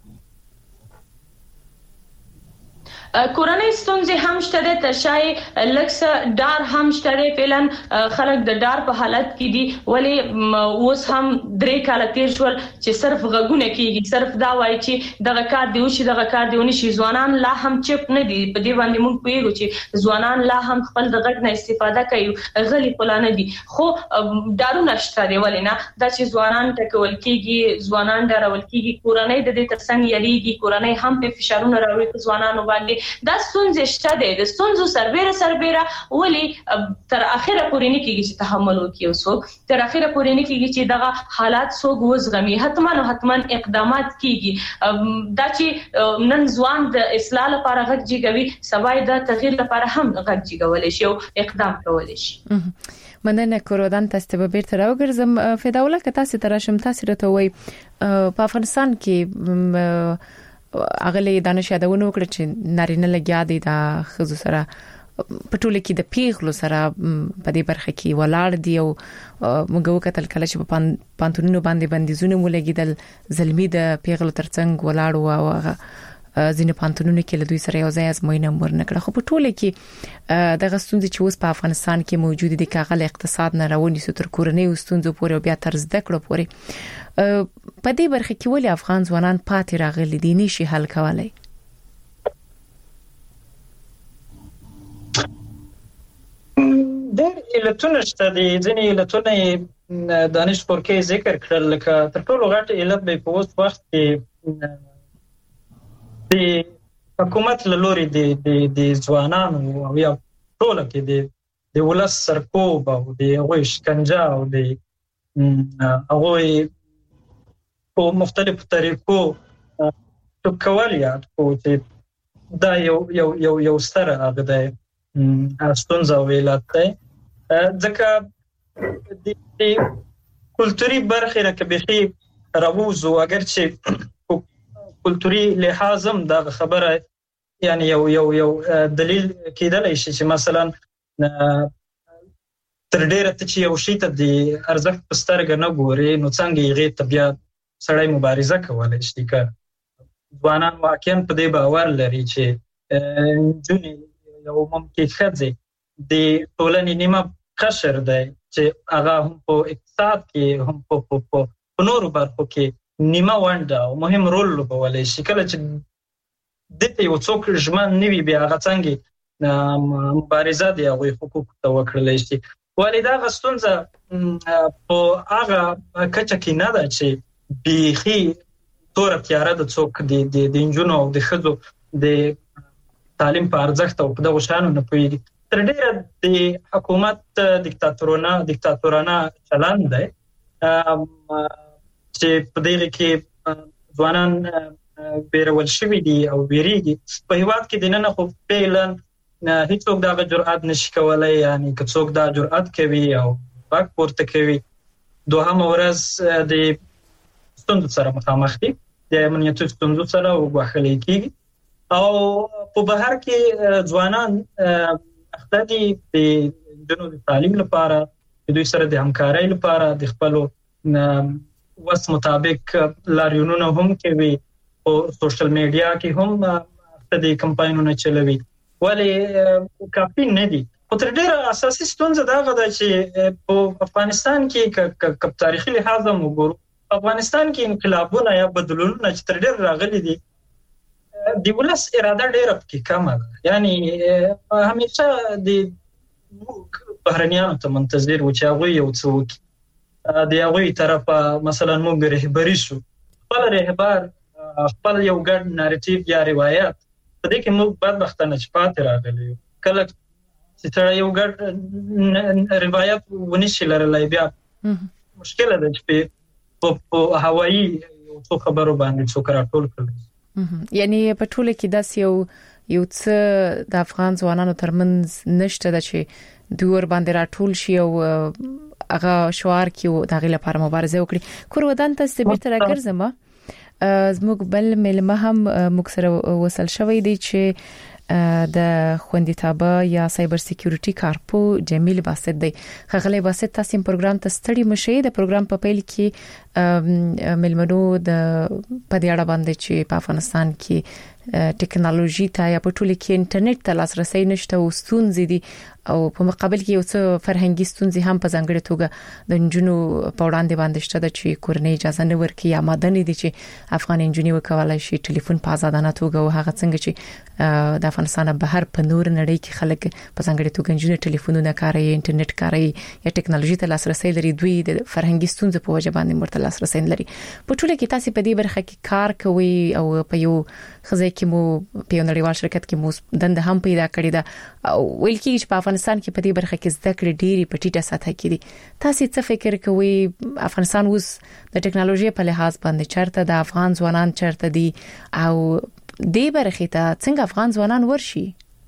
کورنۍ ستونزې هم شته تر شای لکس ډار هم شته فعلا خلک د ډار په حالت کې دي ولی اوس هم درې کال تیر شول چې صرف غږونه کیږي صرف دا وایي چې دغه کار دی او چې دغه کار دی ونی شي ځوانان لا هم چپ نه دي په دې باندې موږ پیغو چې ځوانان لا هم خپل د غږ نه استفاده کوي غلي پلان دي خو ډارونه شته دی ولی نه دا چې ځوانان ټکول کیږي ځوانان ډارول کیږي کورنۍ د دې ترڅنګ یریږي کورنۍ هم په فشارونه راوړي ځوانانو باندې دا ستونزې شته دي د ستونزو سربېره ولی تر اخره پورې نه کیږي چې تحمل وکړي اوسو تر اخره پورې نه کیږي چې دغه حالات څوک وزغمي حتما اقدامات کیږي دا چې نن ځوان د اصلاح لپاره غږ جګوي سبای د تغییر لپاره هم غږ جګول شي او اقدام کول شي. مننه کورودان تاسو به بیرته راوګرځم فداوله که تاسو ترشم تاسو راته وای په افغانستان کې اغلی دانش یادونه وکړه چې نارینه لګیا دي د خزو سره پټول کې د پیغلو سره په دې برخه کې ولاړ دي او موږ وکتل کله چې په پانتونونو باندې بندیزونه مولګیدل زلمی د پیغلو ترڅنګ ولاړ او ځینې پانتونونو کې له دوی سره یو ځای ازموینه ورنکړه خو په ټوله کې د غستونځ چې اوس په افغانستان کې موجود دي کاغل اقتصاد نه راونی ستر کورنۍ وستونځ پورې او بیا طرز دکړه پورې په دې برخه کې ولې افغان ځوانان پاتې راغلي دي نشي حل کولای. ډېر علتونه شته دي ځینې علتونه دانش پورکې ذکر کړل لکه تر ټولو غټ علت به په اوس وخت کې د حکومت له لوري د ځوانانو او یا ټول کې د ولس سرکوب او د هغوی شکنجه او د هغوی په مختلفو طریقو کول یاد کو چې دا یو ستر هغه د ستونزه ویلات دی ځکه د کلتوري برخې نه کبيخي راووزو اگر چې کلتوري لحاظم دا خبره یعنی یو دلیل کېدلی شي چې مثلا تر ډیره چې یو شی ته د ارزښت په سترګه نه ګوري نو څنګه یې غي طبيعت سړی مبارزه کولای شي که ځوانان واقعا په دې باور لري چې جونی یو ممکن خځه د ټولنې نیمه قشر دی چې هغه هم په اقتصاد کې هم په نورو برخو کې نیمه ونډه او مهم رول لوبولی شي کله چې دته یو څوک ژمن نوي بیا هغه څنګه مبارزه دی هغه حقوق ته وکړلی شي ولې دا غستونځه په هغه کچه کې نه ده چې بيخي تور تیاره د څوک د انجونو او د خزو د تعلیم په ارزښت او په دغه شانو نه پوهیږي تر ډیره د حکومت دیکتاتورانه چلند دی چې په دې کې ځوانان بیرول شوي دي او بیریږي په هیواد کې د نن خو فعلا هیڅوک دا جرأت نشي کولای یعنی که څوک دا جرأت کوي او واک پورته کوي دوهم ورځ د ستونزو سره مخامخ دي د امنیتي ستونزو سره وبخلي کیږي او په بهر کې ځوانان اخته دي د جنوب تعلیم لپاره د دوی سره د همکارۍ لپاره د خپل وس مطابق لاریونونه هم کوي او سوشل میډیا کې هم اخته دي کمپاینونه چلوي ولی کافي نه دي خو تر ډیره اساسي ستونزه دا غواړي چې په افغانستان کې ک تاریخي لحاظ هم وګورو افغانستان کې انقلابونه یا بدلونونه چې تر ډیر راغلي دي د ولس اراده ډیره پکې کمه ده یعنی همیشه د بهرنیانو ته منتظر و چې هغه یو څوک د هغه طرفه مثلا موږ رهبری شو خپل رهبر خپل یو ګډ نریټیو یا روایت په دې کې موږ بدبختانه چې پاتې راغلي کله چې تر یو ګډ روایت ونشي لرلای بیا مشکل ده چې په هوایی څو خبرو باندې څو راټول کړل یعنی په ټوله کې داس یو څه د افغان ځوانانو ترمنځ نشته د چې دوی باندې راټول شي او هغه شعار کې د غیله لپاره مبارزه وکړي کور ودان ته ستبیرته راګرځم زموږ بل ملمه هم مکسره وصل شوی دی چې د خوندیتابه یا سایبر سکیورټي کارپو جمیل باسط دی خغلی باسط تاسو پروګرام ته ستړي مشي د پروګرام په پیل کې ملمنو د پدیاړه باندې چې په افغانستان کې ټیکنالوژي ته یا په ټوله کې انټرنیټ ته لاسرسي نشته او ستونزې دي او په مقابل کې یو څه فرهنګي ستونزې هم په ځانګړي توګه د انجونو په وړاندې باندې شته چې کورنۍ اجازه نه ورکړي یا مدني دي چې افغان انجونی وکولای شي ټلیفون په آزادانه توګه او هغه څنګه چې د افغانستان بهر په نور نړۍ کې خلک په ځانګړي توګه انجونی ټلیفونونه کاروي انټرنیټ کاروي یا ټیکنالوژي ته لاسرسي لري دوی د فرهنګي ستونزې په وجه باندې مرته لاسرسي لري په ټوله کې تاسو په دې برخه کې کار کوي او په یو خزه کې مو په نړیوال شرکت کې مو دنده هم پیدا کړې ده او ویل کېږي چې په افغانستان کې په دې برخه کې زده کړې ډېری په ټیټه سطح کې دي تاسو څه فکر کوئ افغانستان اوس د ټیکنالوژي په لحاظ باندې چرته د افغان ځوانان چرته دي او دې برخه ته څنګه افغان ځوانان ورشي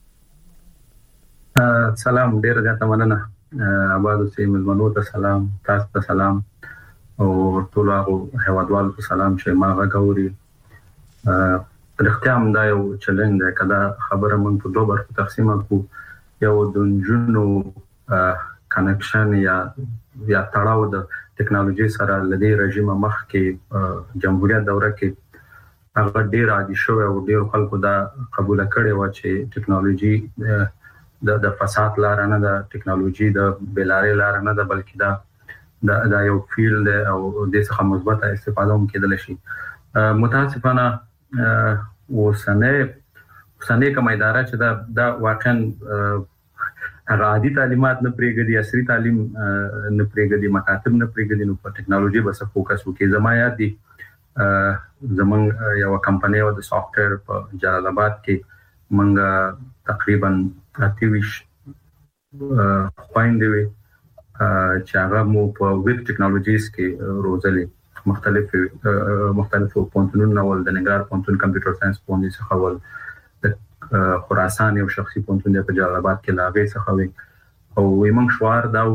سلام ډېر زیاته مننه آباد اوسئ ملمنو ته سلام تاسو ته سلام او ټول هغه هوادوالو ته سلام چې ما غوړي رښتیا هم دا یو چیلنج دی کله خبره موږ په دوه برخو تقسیم کړو یو د جنونو کنکشن یا تړاو د ټیکنالوژي سره لدی رژیم مخ کې جمهوریت دوره کې هغه ډیر عادي شو او ډیر خلکو دا قبول کړي و چې ټیکنالوژي د فساد لار نه ده ټیکنالوژي د بلارې لار نه ده بلکې دا یو فیلډ او د څه مثبت استفاده هم کېدل شي متاسفانه وسنه کوم اداره چې دا واقعا عادي تعلیمات نه پریږدي عصري تعلیم نه پریږدي مکاتب نه پریږدي نو په ټیکنالوژي بس فوکس وکړي زما یاد دي زمونږ یو کمپنی و د سافټویر په جلال آباد کې مونږ تقریبا 28 خويندې چې هغه مو په ویب ټیکنالوژیز کې روزلې مختلفو پونتونونو ول د ننګرهار پونتون کمپیوټر ساينس پونتون څخه ول د خراسان یو شخصي پونتون د جلال آباد کې لاغې څخه وي او موږ شوار دا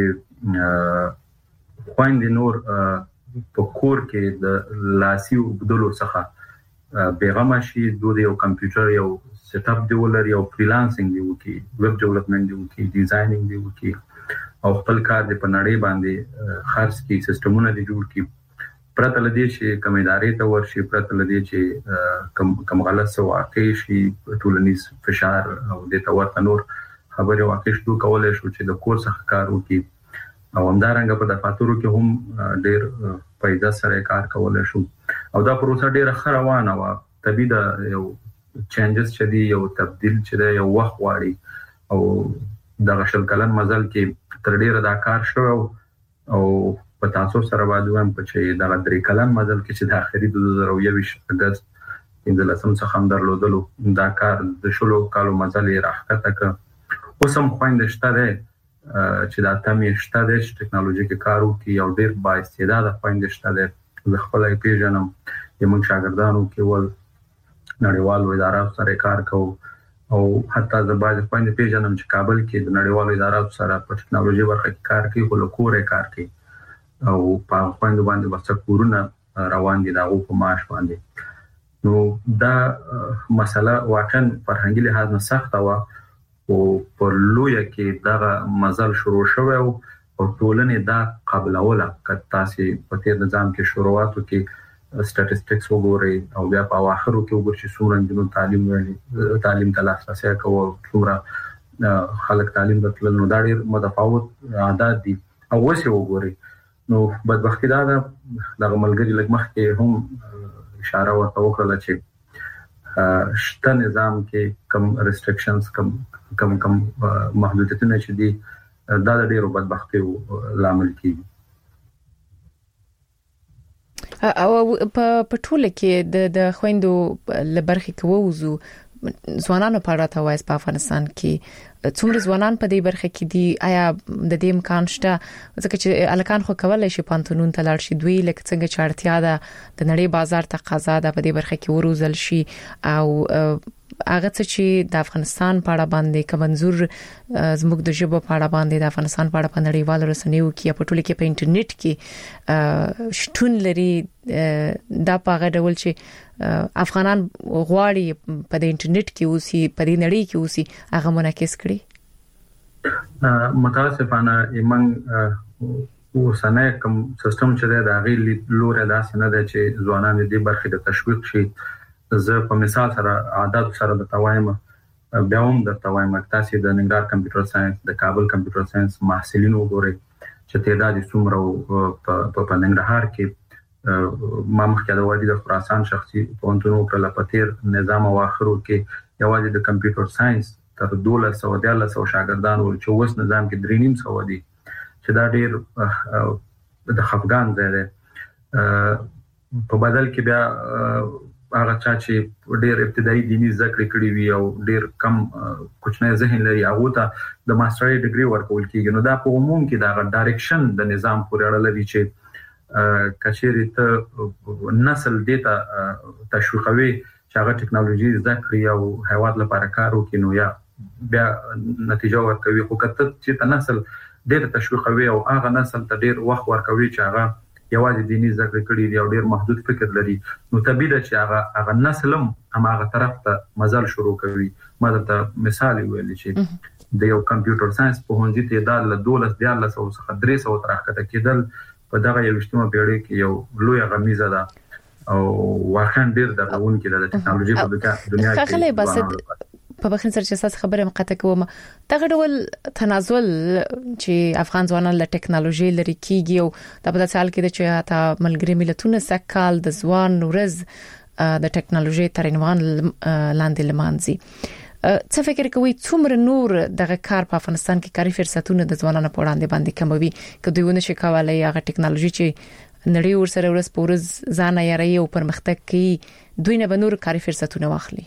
چې خويند نور په کور کې د لاسي وبدلو څخه بیغمه شي د یو کمپیوټر یو سیټ اپ دی ولر یو فریلانسینګ دی وکي ویب ډیولپمنٹ دی وکي ډیزاینینګ دی وکي او خپل کار د پنړې باندې خرڅ کی سیستمونه دی جوړ کی پرته لدی چې کمیداري ته ورشي پرته لدی چې کم غلط سو واقع شي ټولنیز فشار او د تورته نور خبره واقع شو کولای شو چې د کور څخه کار وکي او همدارنګه په دفاترو کې هم ډېر پیدا سره کار کولای شو او دا پروسه ډېر روانه و طبي دا یو چینجز چې دی یو تبديل چې دی یو وخت واړي او د غشل کلن مزل کې تر ډیره دا کار شو او په تاسو سره باندې هم په چې دا درې کلن مزل کې چې د اخري 2021 اگست د لسم څخه هم درلودلو دا کار د شلو کالو مزل یې راخته ک اوسم خويند شته دی چې دا تمې شته دی چې ټکنالوژي کې کار وکړي او ډیر با استعداد خويند شته دی د خپل پیژنم یمن شاګردانو کې ول نړیوالو ادارو سره کار کوو او حتی د باج خويند پیژنم چې کابل کې د نړیوالو ادارو سره په ټکنالوژي برخه کې کار کوي خو له کوره کار کوي او په خويند باندې وسه کورونه روان دي دا په معاش باندې نو دا مسله واقعا فرهنګي لحاظ نه سخته و او په لوی کې دا مزل شروع شوه او ټولنې دا قبلوله کته سي په تیر نظام کې شروعاتو کې سټاتستیکس وګوري او بیا په اخرو کې وګورئ چې څومره تعلیم ته لاسرسي کوي څومره خلک تعلیم ته نو دا ډېر متفاوت عادت دي او وسه وګوري نو بدبختی دا د ملګری لګ مخ کې هم اشاره ورته وکړه چې شته نظام کې کم ریستریکشنز کم محدودیتونه چې دي دا د ډېرو بدبختی لامل کیږي او په ټوله کې د خويندو لبرخي کووزو ځوانانو په اړه تاسو په افغانستان کې څومره ځوانان په دې برخه کې دي آیا د دې امکان شته ځکه چې الکان خو کولای شي پانتونون ته لاړ شي دوی لکه څنګه چې اړتیا ده د نړۍ بازار تقاضا ده په دې برخه کې وروزل شي او هغه چې د افغانستان په اړه باندې کمنزور زموږ د ژبه په اړه باندې د افغانستان په اړه په نړیوالو رسنیو کې په ټوله کې په انټرنیټ کې شتون لري دا په هغه ډول چې افغانان غواړي په د انټرنیټ کې اوسي په دې نړۍ کې اوسي هغه منعکس کړي متاسفانه ایمن اوسنه کوم سیستم چې د غیر لور داسې نه ده چې ځوانان دې برخه د تشویق شي زه په مثال سره عادت سره د توایم بیا هم د توایم تاسو د ننګرهار کمپیوټر ساينس د کابل کمپیوټر ساينس محصلین وګورئ چې تعداد څومره په ننګرهار کې ما مخکې د وادي د خراسان شخصي پونتونو پر لپتیر نظام واخرو کې یوازې د کمپیوټر ساينس تر 1200 شاګردان ول چې وس نظام کې 300 دي چې دا ډیر د خفقان ځای دی په بدل کې بیا هغه چې ډېر ابتدایي دیني زده کړې وي او ډېر کم کوچنی ذهن لري هغه ته د ماسترۍ ډیګري ورکول کیږي نو دا په عموم کې دا ډایرکشن د نظام پورې اړه لري چې کچېری ته نسل دیتا تشویقوي چې هغه ټکنالوژي زده کړي او هیواد لپاره کار وکړي نو یا بیا نتیجه ورکوي خو کته چې نسل ډېر تشویقوي او هغه نسل ته ډېر وخت ورکوي چې هغه یوازې دیني زده کړې دي او ډېر محدود فکر لري نو طبيعي ده چې هغه نسلم هغه طرف ته مزل شروع کوي ماده ته مثال ویل چې د یو کمپیوټر ساينس په هونځي ته د 12 څخه 300 ترخته کېدل په دغه یوشتمه پیړۍ کې یو لوی غمیزه ده او واقعا ډېر درون کې د ټکنالوژي په دنیا کې په بخښنه سره چې تاسو خبره مقاطع کوم دغه ډول تنازل چې افغان ځوانان له ټکنالوژي لري کیږي او د په سال کې چې تا ملګری ملتونه سکهال د ځوان ورځ د ټکنالوژي تر عنوان لاندې لمانځي څه فکر کوي څومره نور دغه کار په افغانستان کې کاری فرصتونه د ځوانانو په وړاندې باندې کموي کله دوی شي کولای هغه ټکنالوژي چې نړۍ ورسره ورس پورز ځان یې او پرمختګ کوي دوی نه بنور کاری فرصتونه واخلي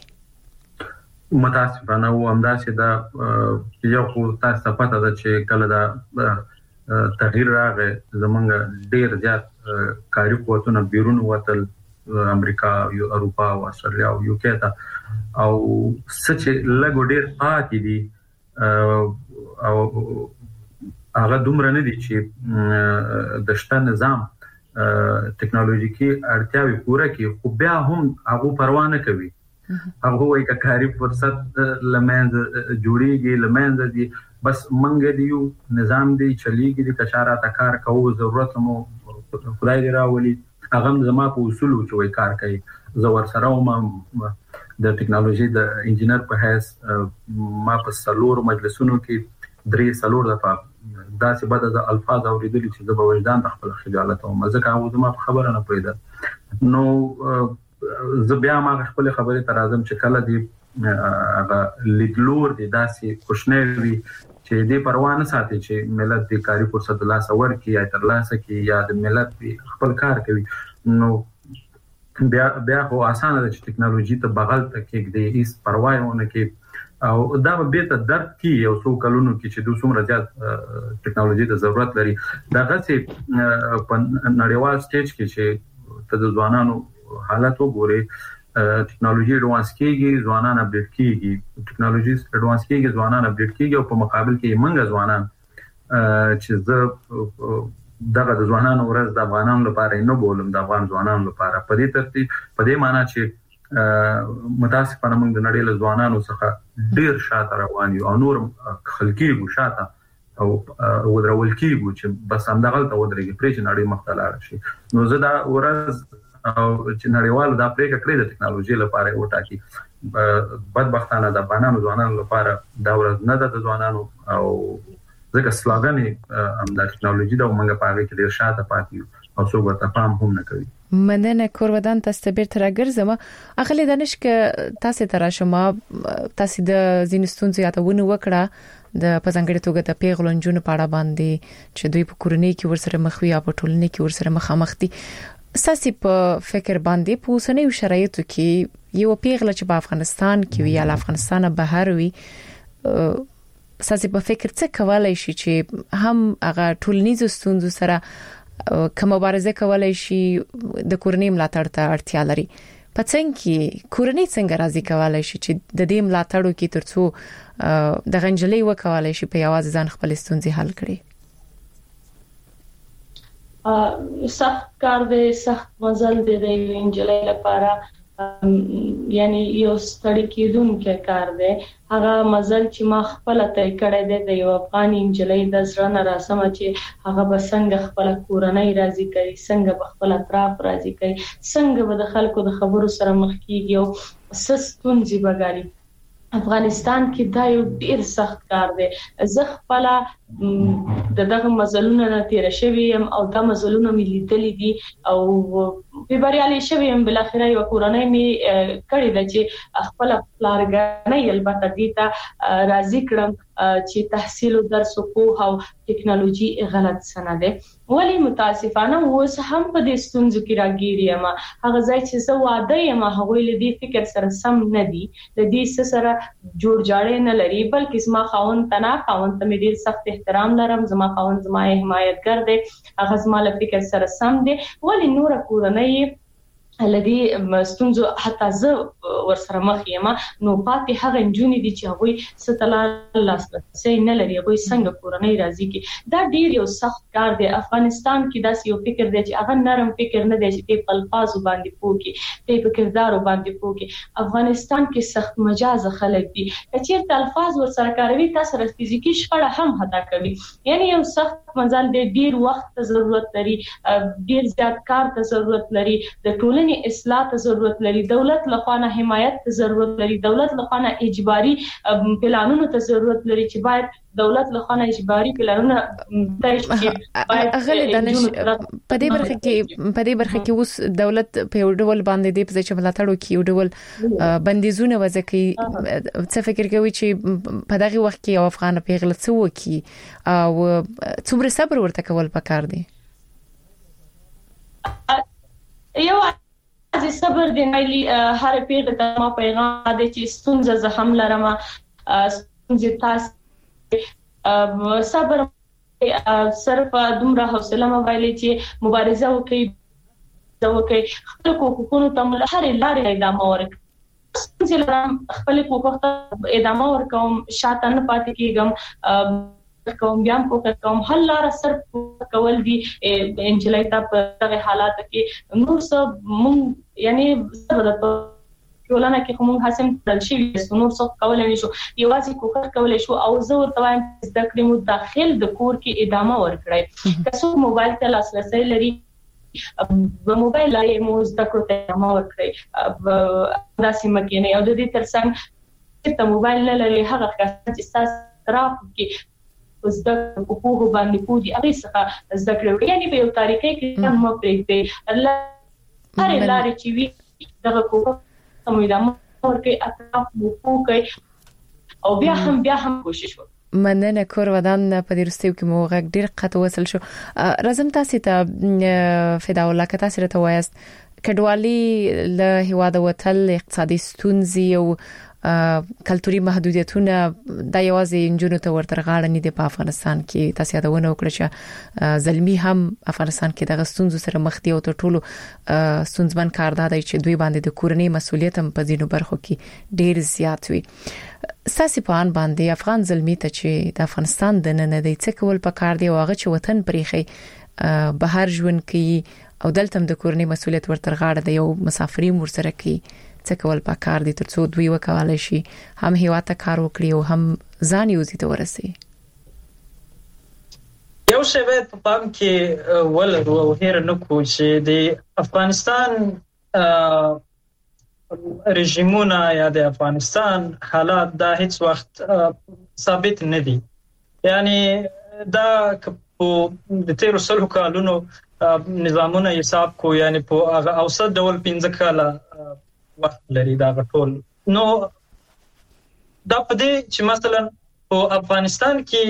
متاسفانه و همداسې دا یو خو تاسو پته ده چې کله دا تغییر راغی زمونږ ډیر زیات کاري قوتونه بیرون وتل امریکا او اروپا او استرالیا او یو کې ته او سچ لګو ډیر پاتې دي او هغه دومره نه دي چې د شته نظام ټیکنالوژیکي اړتیاوي پوره کړي خو بیا هم هغه پروا نه کوي هغه وایي چې کاري فرصت لمنځ جوړیږي لمنځ دي بس منګ دیو نظام دی چلیږي د کچاره تکار کوو ضرورت مو خدای دې راولي هغه زما په اصول چې وای کار کوي زو ور سره ما د ټیکنالوژي د انجینر په حیث ما په سلور مجلسونو کې 3 دفعه داسې بد د الفاظ اوریدل چې د وجدان د خپل خجالت او مزه کاوه زما خبره نه پیدا نو زه بیا ما خپل خبره تر اعظم چې کله دی هغه لیدلور دی داسې کوشنوي چې دې پروا نه ساتي چې ملت د کاری فرصت لا سور کی یا تر لاسه کی یا د ملت خپل کار کوي نو بیا خو اسانه ده چې ټیکنالوژي ته بغل ته کې د هیڅ پروا نه کې او دا به ته درک کی یو څو کلونو کې چې د څومره زیات ټیکنالوژي ته ضرورت لري دا غسي په نړیوال سټیج کې چې د ځوانانو حالت وګوري ټیکنالوژي اډوانس کیږي ځوانان اپډیټ کیږي ټیکنالوژي اډوانس کیږي ځوانان اپډیټ کیږي او په مقابل کې منګه ځوانان چې زه دغه د ځوانانو ورځ د افغانانو لپاره نه بولم د افغان ځوانانو لپاره په دې ترتیب په دې معنی چې متاسفانه موږ د نړۍ له ځوانانو څخه ډیر شاته روان یو او نور خلکي ګوشاته او ودرول کیږي چې بس همدغه ته ودرېږي پرې چې نړۍ مختلف شي نو زه دا ورځ او چې نړیوالو دا پریکړه کړې د ټیکنالوژي لپاره وټاکي بدبختانه د افغانانو ځوانانو لپاره دا ورځ نه ده د ځوانانو او ځکه سلاګان هم د ټیکنالوژي د موږ په اړه کې ډیر شاته پاتې او څو ورته پام هم نه کوي مننه کورودان تاسو ته بیرته راګرځم اخلي دانش ک تاسو تراشم تاسو د زینستون زیاتونه وکړه د پزنګړې توګه د پیغلونجونو پاړه باندې چې دوی په کورنۍ کې ورسره مخوي یا په ټولنې کې ورسره مخامخ دي ساسي په فکر باندې په اوسنیو شرایطو کې یو پیغله چې په افغانستان کې وي یا افغانستان بهر وي ساسي په فکر څه کولای شي چې هم هغه ټولنیزو ستونزو سره کوم مبارزه کولای شي د کورنۍ ملاتړ ته اړتیا لري پڅنګ کې کورنۍ څنګه راضي کولای شي چې د دې ملاتړو کې ترڅو د غنجلې وکولای شي په یوازې ځان خپل ستونزې حل کړي سخت کار دی سخت مزل دی د انجلۍ لپاره یعنی یو ستړي کېدونکي کار دی هغه مزل چې ما خپل ته کړی دی د یو افغان انجلۍ د زړه نه راسمه چې هغه به څنګه خپل کورنۍ راضي کوي څنګه به خپل اطراف راضي کوي څنګه به د خلکو د خبرو سره مخ کیږي او سستونځي بګالي افغانستان کې دا یو ډیر سخت کار دی زه خپل دغه مزلونه نه تیر شوی يم او دا مزلونه مې لیدلې دي او په بریالي شوی يم بل اخر یو کورنۍ مې کړی د چې خپل پلارګنۍ البته دي ته راضي کړم چې تحصیل او درس او په او ټیکنالوژي غلط سند ده ولی متاسفانه اوس هم په دې ستونزو کې راګیری یم هغه ځای چې زه واده یم هغه لدی فکر سره سم نه دی د دې سره جوړ جاړې نه لري بلکې زما خاوند ته مې ډیر سخت احترام لرم زما خاوند زما حمایتګر دی هغه زما له فکر سره سم دی ولی نور کورنۍ الذي مستونزو حتی زه ورسره مخ یم نو پاتې هغه انجونی دي چې هغه ستلا لاسته نه لري هغه څنګه کورنۍ راضي کی دا ډیر یو سخت کار دی افغانستان کې داس یو فکر دی چې هغه نرم فکر نه دی چې په الفاظ باندې پوکي په کردار باندې پوکي افغانستان کې سخت مجاز خلک دي چې الفاظ ورسره کاروي تاسو فزیکی شخړه هم حدا کوي یعنی یو سخت منځل دی ډیر وخت ضرورت لري ډیر زیات کار ته ضرورت لري د ټولنې اصلاح ته ضرورت لري دولت لخوا حمایت ته ضرورت لري دولت لخوا اجباري پلانونو ته ضرورت لري چې باید دولت لخوا اجباري پلانونه تشکیل باید غل دانش په دې برخه کې اوس دولت په یو ډول باندې د پځ چې ملاتړو کې یو ډول بندیزونه وځي څه فکر کوي چې په دغه وخت کې یو افغان پیغله څه وکي او څومره صبر ورته کول پکار دي یو از صبر دی مېلي هر پیغله ته ما پیغام دی چې ستونزه زه هم لرم ستونزه تاسو صبر صرف دومره حوصله موبایل چې مبارزه وکړي خپل حقوقونو ته هر لارې ادامه ورکړي چې لرم خپل حقوق ته ادامه ورکوم شاته نه پاتې کېږم کوم بیا کوم حل لار صرف کول دي انجلای ته په دغه حالات کې نور څه مون یعنی زبرت ټولنه کې کوم حسم تل شي نور څه کولای نشو یوازې کوکر کولای شو او زه ورته وایم د کړمو داخل د کور کې ادامه ورکړای که څو موبایل ته لاسرسي لري په موبایل لای مو زده کړو ته ادامه ورکړي داسې مکینه او د دې ترڅنګ چې موبایل نه لري هغه چې تاسو طرف کې زده حقوق باندې پوری هغه څخه زده کړو یعنی په یو طریقې کې هم پرېږدي الله هر لارې چې وي دغه حقوق سم ادامه ورکړي اطراف حقوق او بیا هم کوشش وکړي مننه کور ودان په دې رستیو کې مو غږ ډیر قطع وصل شو رزم تاسو ته فدا الله که تاسو ته وایست کډوالي له هواده وتل اقتصادي ستونزې او کلتوري محدودیتونه د یوازې انجونو ته ورته غاړه نه دی په افغانستان کې تاسو یادونه وکړه چې زلمی هم افغانستان کې د غستونزو سره مخ دي او ټول ستونزمن کار دی چې دوی باندې د کورنۍ مسولیت هم په ځینو برخو کې ډیر زیات وي ساسي پان باندې افغان زلمی ته چې د افغانستان د نن د څه کول په کار دی او هغه چې وطن پرېخي بهر ژوند کوي او دلته د کورنۍ مسولیت ورته غاړه دی او مسافري مور سره کوي څه کول په کار دي ترڅو دوی وکولای شي هم هیواته کار وکړي او هم ځان یوزي ته ورسي یو شی په پام کې ولرو او هیر نه کو چې د افغانستان رژیمونه یا د افغانستان حالات دا هیڅ وخت ثابت نه دي یعنی دا د 13 کالونو نظامونه حساب کو یعنی په اوسط ډول 15 کاله وخت لري دا ټول نو دا په دې چې مثلا په افغانستان کې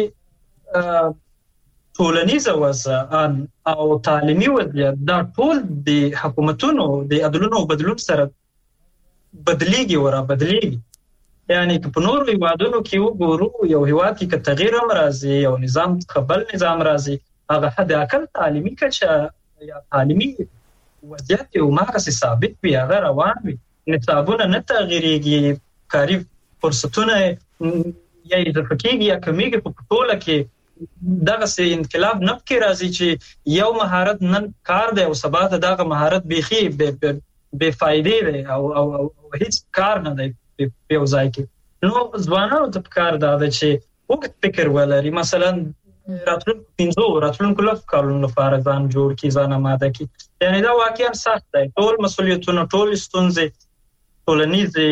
ټولنیز وضع او تعلیمي وضع دا ټول د حکومتونو د عدالتونو بدلون سره بدلیږي یعنی په نورو هیوادونو کې وګورو یو هیواد کې تغییر هم راځي یو نظام خپل نظام راځي هغه حد اقل تعلیمي کچه یا تعلیمي وضعیت یو ماغه ثابت وي هغه روان وي نصابونه نه تغییرېږي کاری فرصتونه یا اضافه‌کېږي یا کمیږي په ټوله کې دغه سي انقلاب نه پکې راځي چې یو مهارت نن کار دی او سبا ته دغه مهارت بيخي بے فائدې دی او هیڅ کار نه دی په ځای کې نو ځوانانو ته کار دا دی چې وخت فکر ولري مثلا راتلونکو کالونو لپاره ځان جوړ کړي ځان آماده کړي یعنی دا واقعا سخت دی ټول مسؤلیتونه ټول ستونزې ټولنیزې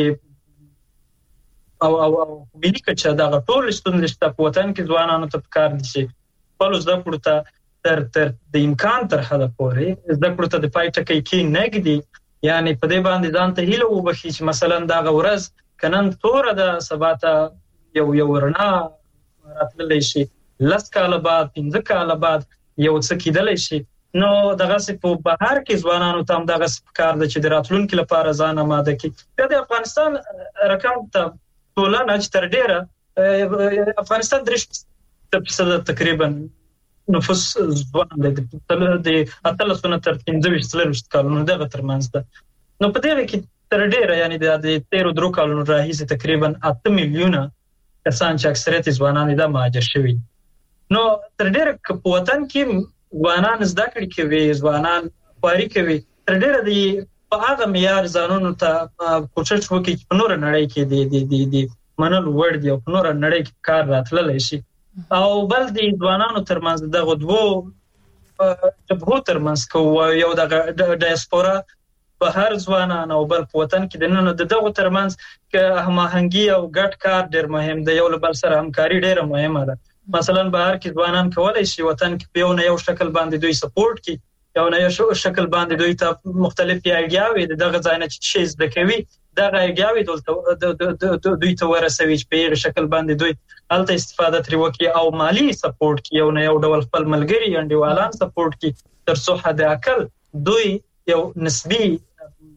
او ملي کچه دا ټول ستونزې چې په وطن کې ځوانانو ته کار دي چې خپل زده کړو ته تر د امکان تر حد پورې زده کړو ته د پای ټکی کې نګدي یعنی په دې باندې ځان ته هیله وبخي چې مثلا دا غورز کنن تور د سباته یو ورنا راتللی شي لس کاله بعد 15 کاله بعد یو څه کېدلی شي نو دغه په بهر کې ځوانانو ته هم دغه کار د چې د راتلونکو لپاره ځان آماده کړي د افغانستان رقم ته ټولنه چې تر ډیره افغانستان 3% تقریبا نفوس ځوان د 13 تر 15 کالونو دغه ترمنځ ده نو په دې کې تر ډیره یعنی د 13 کالونو راهیسې تقریبا 8 میلیونه کسان چې اکثریت ځوانان د مهاجر شوي نو تر ډیره په وطن کې ځوانان زده کړې کوي ځوانان خواري کوي تر ډیره د په هغه معیار ځانونو ته کوشش وکړي چې په نور نړۍ کې د منل وړ دی او په نور نړۍ کې کار راتللی شي او بل د ځوانانو ترمنځ دغه دوه جبهو ترمنځ یو د ډایسپورا په هر ځوانان او بل په وطن کې د دغه ترمنځ کې هماهنګي او ګډ کار ډېر مهم دی یو بل سره همکاري ډېره مهمه ده مثلا بهر کې ځوانان کولای شي وطن کې په یو شکل باندې دوی سپورټ کی یو نه یو شکل باندې دوی ته مختلف ایډیاوي دغه ځای نه چې زده کوي دغه ایډیاوي دوی ته ورسوي چې په یو شکل باندې دوی الته استفاده تر وکي او مالی سپورټ کی یو نه یو ډول خپل ملګری انډیوالان سپورټ کی تر څو حد اقل دوی یو نسبی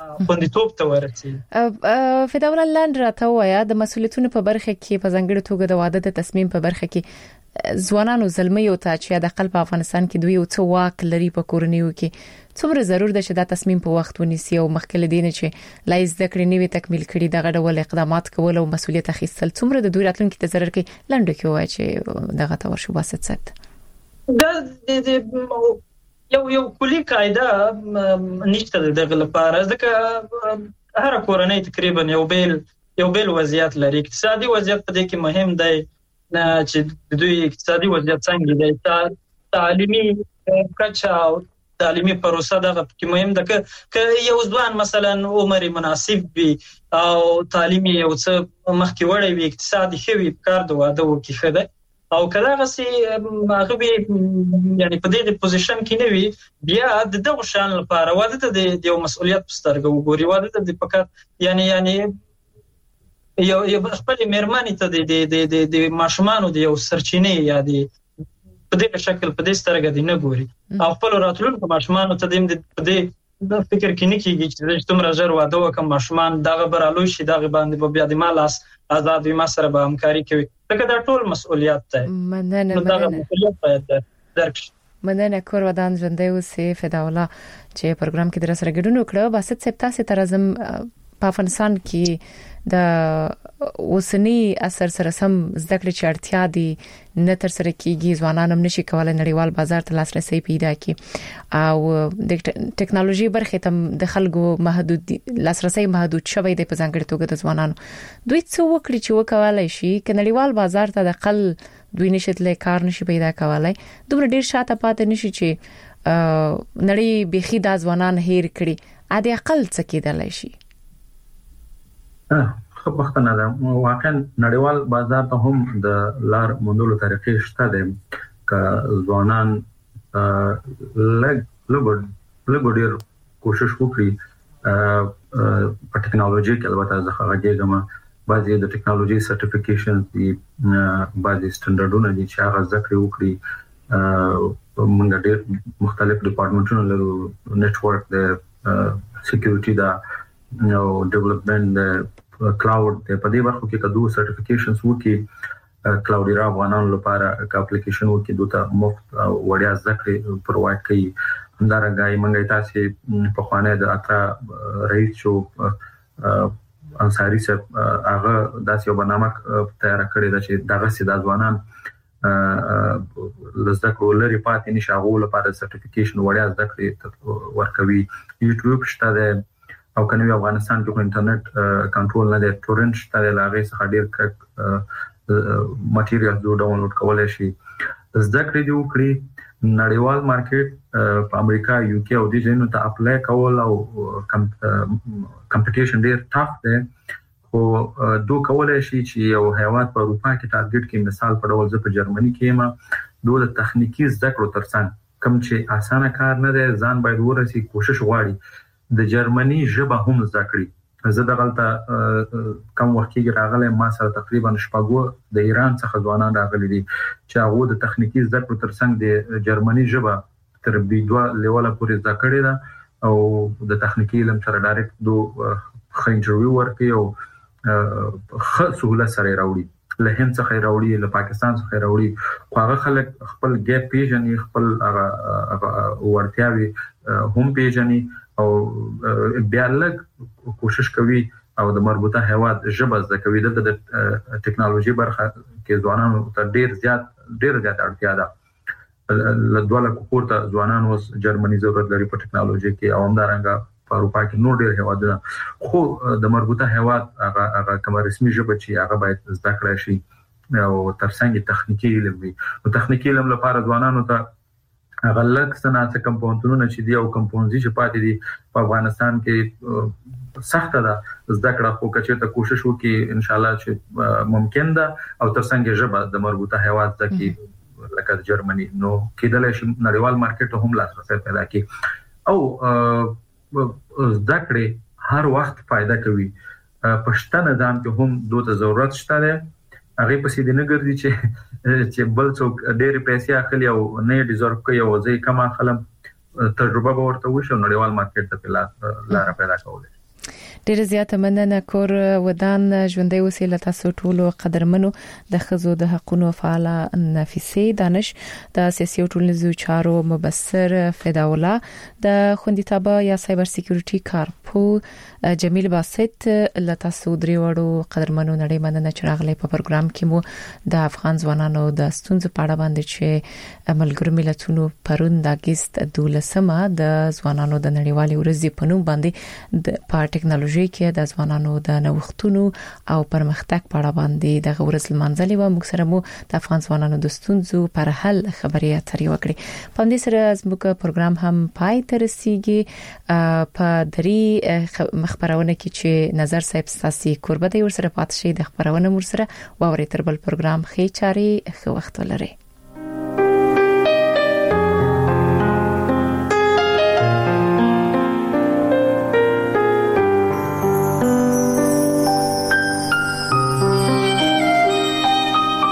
خوندیتوب ته ورسي. فداول لاند راته وایا د مسولیتونو په برخه کې په ځانګړي توګه د واده د تصمیم په برخه کې ځوانانو زلمیو ته چې د خپل په افغانستان کې دوی او څو واک لري په کورنیو کې څومره ضرور ده چې دا تصمیم په وخت ونیسي او مخکې دینه چې لایز د کړنی وی تکمیل کړي دغه ډول اقدامات کول او مسولیت اخیستل څومره د دوی راتلونکي ته ضرر کوي لاندو کې وای چې دغه تور شو واسط ست دا یو کلی قاعده نشته دغه لپاره ځکه هر کورنۍ تقریبا یو بیل وضعیت لري. اقتصادي وضعیت په دې کې مهم دی چې دوی اقتصادي وضعیت څنګه دی، تعلیمي کچه او تعلیمي پروسه دغه کې مهم ده. که یو ځوان مثلا عمر مناسب وي او تعلیمي یو څه مخکې وړي وي، اقتصادي خوي کار د واده وکړي خده او کله غسي هغه به یعنی په دې پوزیشن کې نه وي، بیا د دغه شان لپاره واده ته د یو مسؤلیت پسترګو وګوري. واده ته د فقط یعنی یو خپل میرمنې ته د ماشومانو د یو سرچینه یا د په دې شکل په دې سترګه دی نه ګوري او خپل راتلونکو ماشومانو ته د فکر کې نه کیږي چې تم راځر واده وکم ماشومان دغه برالوي شي دغه باندې بیا د مال آزاد وي ما سره به همکاري کوي. دا ټول مسؤلیت دی. مننه مسؤلیت باید درک شي. مننه کور ودان ژوندۍ اوسې فداوله چې پروګرام کې در سره ګډون وکړو. باسط سپتا سي ترازم په افغانستان کې د اوسنی اثر سره سم زده کړې چې اړتیا دي نه تر سره کیږي، ځوانان هم نشي کولای نړیوال بازار ته لاسرسي پیدا کړي او د ټکنالوژي برخه ته د خلکو لاسرسي محدود شوی دی په ځانګړي توګه د ځوانانو. دوی څه وکړي چې وکولای شي ک نړیوال بازار ته د خل دوی نشټلې کار نشي پیدا کولای، دومره ډیر شاته پاتې نشي چې نړۍ بيخي د ځوانان هیر کړي، ا دې اقل څه کېدلای شي. خو وختونه ده واقعا نړیوال بازار ته هم د لار موندلو طریقې شته ده ک ځوانان لږ ډیر کوشش وکړي په ټکنالوژي کې. البته زه هغه بعضي د ټکنالوژي سرټیفیکیشن دي، بعضي سټانډرډونه دي چې هغه ذکر وکړي. موږ ډیر مختلف ډپارټمنټونو لرو، نتورک د سکیورټي دا نو ډیولپمنٹ کلاود په دې برخو کې کدو سرټیفیکیشنز وکي کلاود را افغانانو لپاره ک اپلیکیشن وکي دوته مفت وړیا ذکر پرووایډ کوي. همدارنګه موږ تاسو په خوانه د اترا رئیس شو انصاری صاحب هغه داسې یو برنامه تیار کړی دا چې دغه سیده ځوانان لزدکو لري پاتې نشه غو لپاره سرټیفیکیشن وړیا ذکر ورکوي. یوټیوب شته ده او کنه افغانستان کې انټرنیټ کنټرول نه دی، ټورنټ شته لاغې څخه ډیر کټ ماتیریال ډاونلوډ کولای شي. ذکر دی وکړي نړیوال مارکیټ په امریکا یو کې او د جنو ته اپلای کول او کمپټیشن ډیر ټاف دی، خو دوه کولای شي چې یو هیواد په اروپا کې ټارګټ کې مثال په ډول ز په جرمني کې ما دوه د تخنیکی ذکر ترڅنګ کوم چې اسانه کار نه دی، ځان باید ورسي کوشش غواړي د جرمني ژبه هم ذکرې. زه دغلطه کم وخت کې راغله ما سره تقریبا شپږو د ایران څخه ځوانان راغلي دي چې هغه د تخنیکی ذکر ترڅنګ د جرمني ژبه تر B2 لیول پورې ذکرې ده او د تخنیکی علم سره ډایرکټ دو خ انټرویو ورکي او خ سهولت سره راوړي، له هند څخه راوړي، له پاکستان څخه راوړي. خو هغه خلک خپل ګیپ پیژني، خپل ورتیاوي هم پیژني او بیا لږ کوشش کوي او د مربوطه هیواد ژبه زده کوي. د ټکنالوژي برخه کې ځوانانو ته ډیر زیات اړتیا ده. له دوله کوپورته ځوانان اوس جرمني ضرورت لري په ټکنالوژي کې او همدارنګه په اروپا کې نور ډیر هیوادونه، خو د مربوطه هیواد هغه کوم رسمي ژبه چې هغه باید زده کړی شي او ترڅنګ تخنیکی علم وي. او تخنیکی علم لپاره ځوانانو ته هغه لک سناسه کمپاونډونه چې دی او کمپاونډي چې پاتې دي په افغانستان کې سخت ده زده کړه، خو کچې ته کوشش وکړي ان شاء الله چې ممکن ده او ترڅنګ ژبه د مربوطه هیواد ځکه لکه جرمني نو کېدلای شي نړیوال مارکیټ هم لاسرسي پیدا کړي او زده کړې هر وخت فائدہ کوي. پښتون نظام کې هم دوه ضرورت شته ده، هغه په سیده نه ګرځي چې بل څوک ډېر پیسې اخلي او نه ډیزرو کوي او ځکه کم اخلم تجربه ورته وشو نړیوال مارکیټ ته لار پیدا کولای. ډیر زیات مننه کور ودان ژوندۍ وسیله تاسو ټول قدرمنو د خزو د حقوقو فعال نفیسي دانش د سیاسي او ټولنیزو چارو مبصر فدا الله د خوندیتابه یا سایبر سکیورټي کارپو جمیل باسط لتا سودري وړو قدرمنو نړۍ مننه چې راغلي په پروګرام کې مو د افغان ځوانانو د ستونزې په اړه باندې چې ملګرو ملتونو پرون د اگست 12 د ځوانانو د نړیوالې ورځې په نوم باندې د ټیکنالوژي کې د ځوانانو د نوښتونو او پرمختګ په اړه باندې د ورځ لمانځلې و. موږ سره مو د افغان ځوانانو د ستونزو پر حل خبرې اترې وکړې. په دې سره زموږ پروګرام هم پای ته رسیدي. په درې خبرونه کې چې نظر صاحب ساسي قربت ور سره پات شي د خبرونه مر سره واوري تر بل پروګرام خې چاري خو وخت ولري.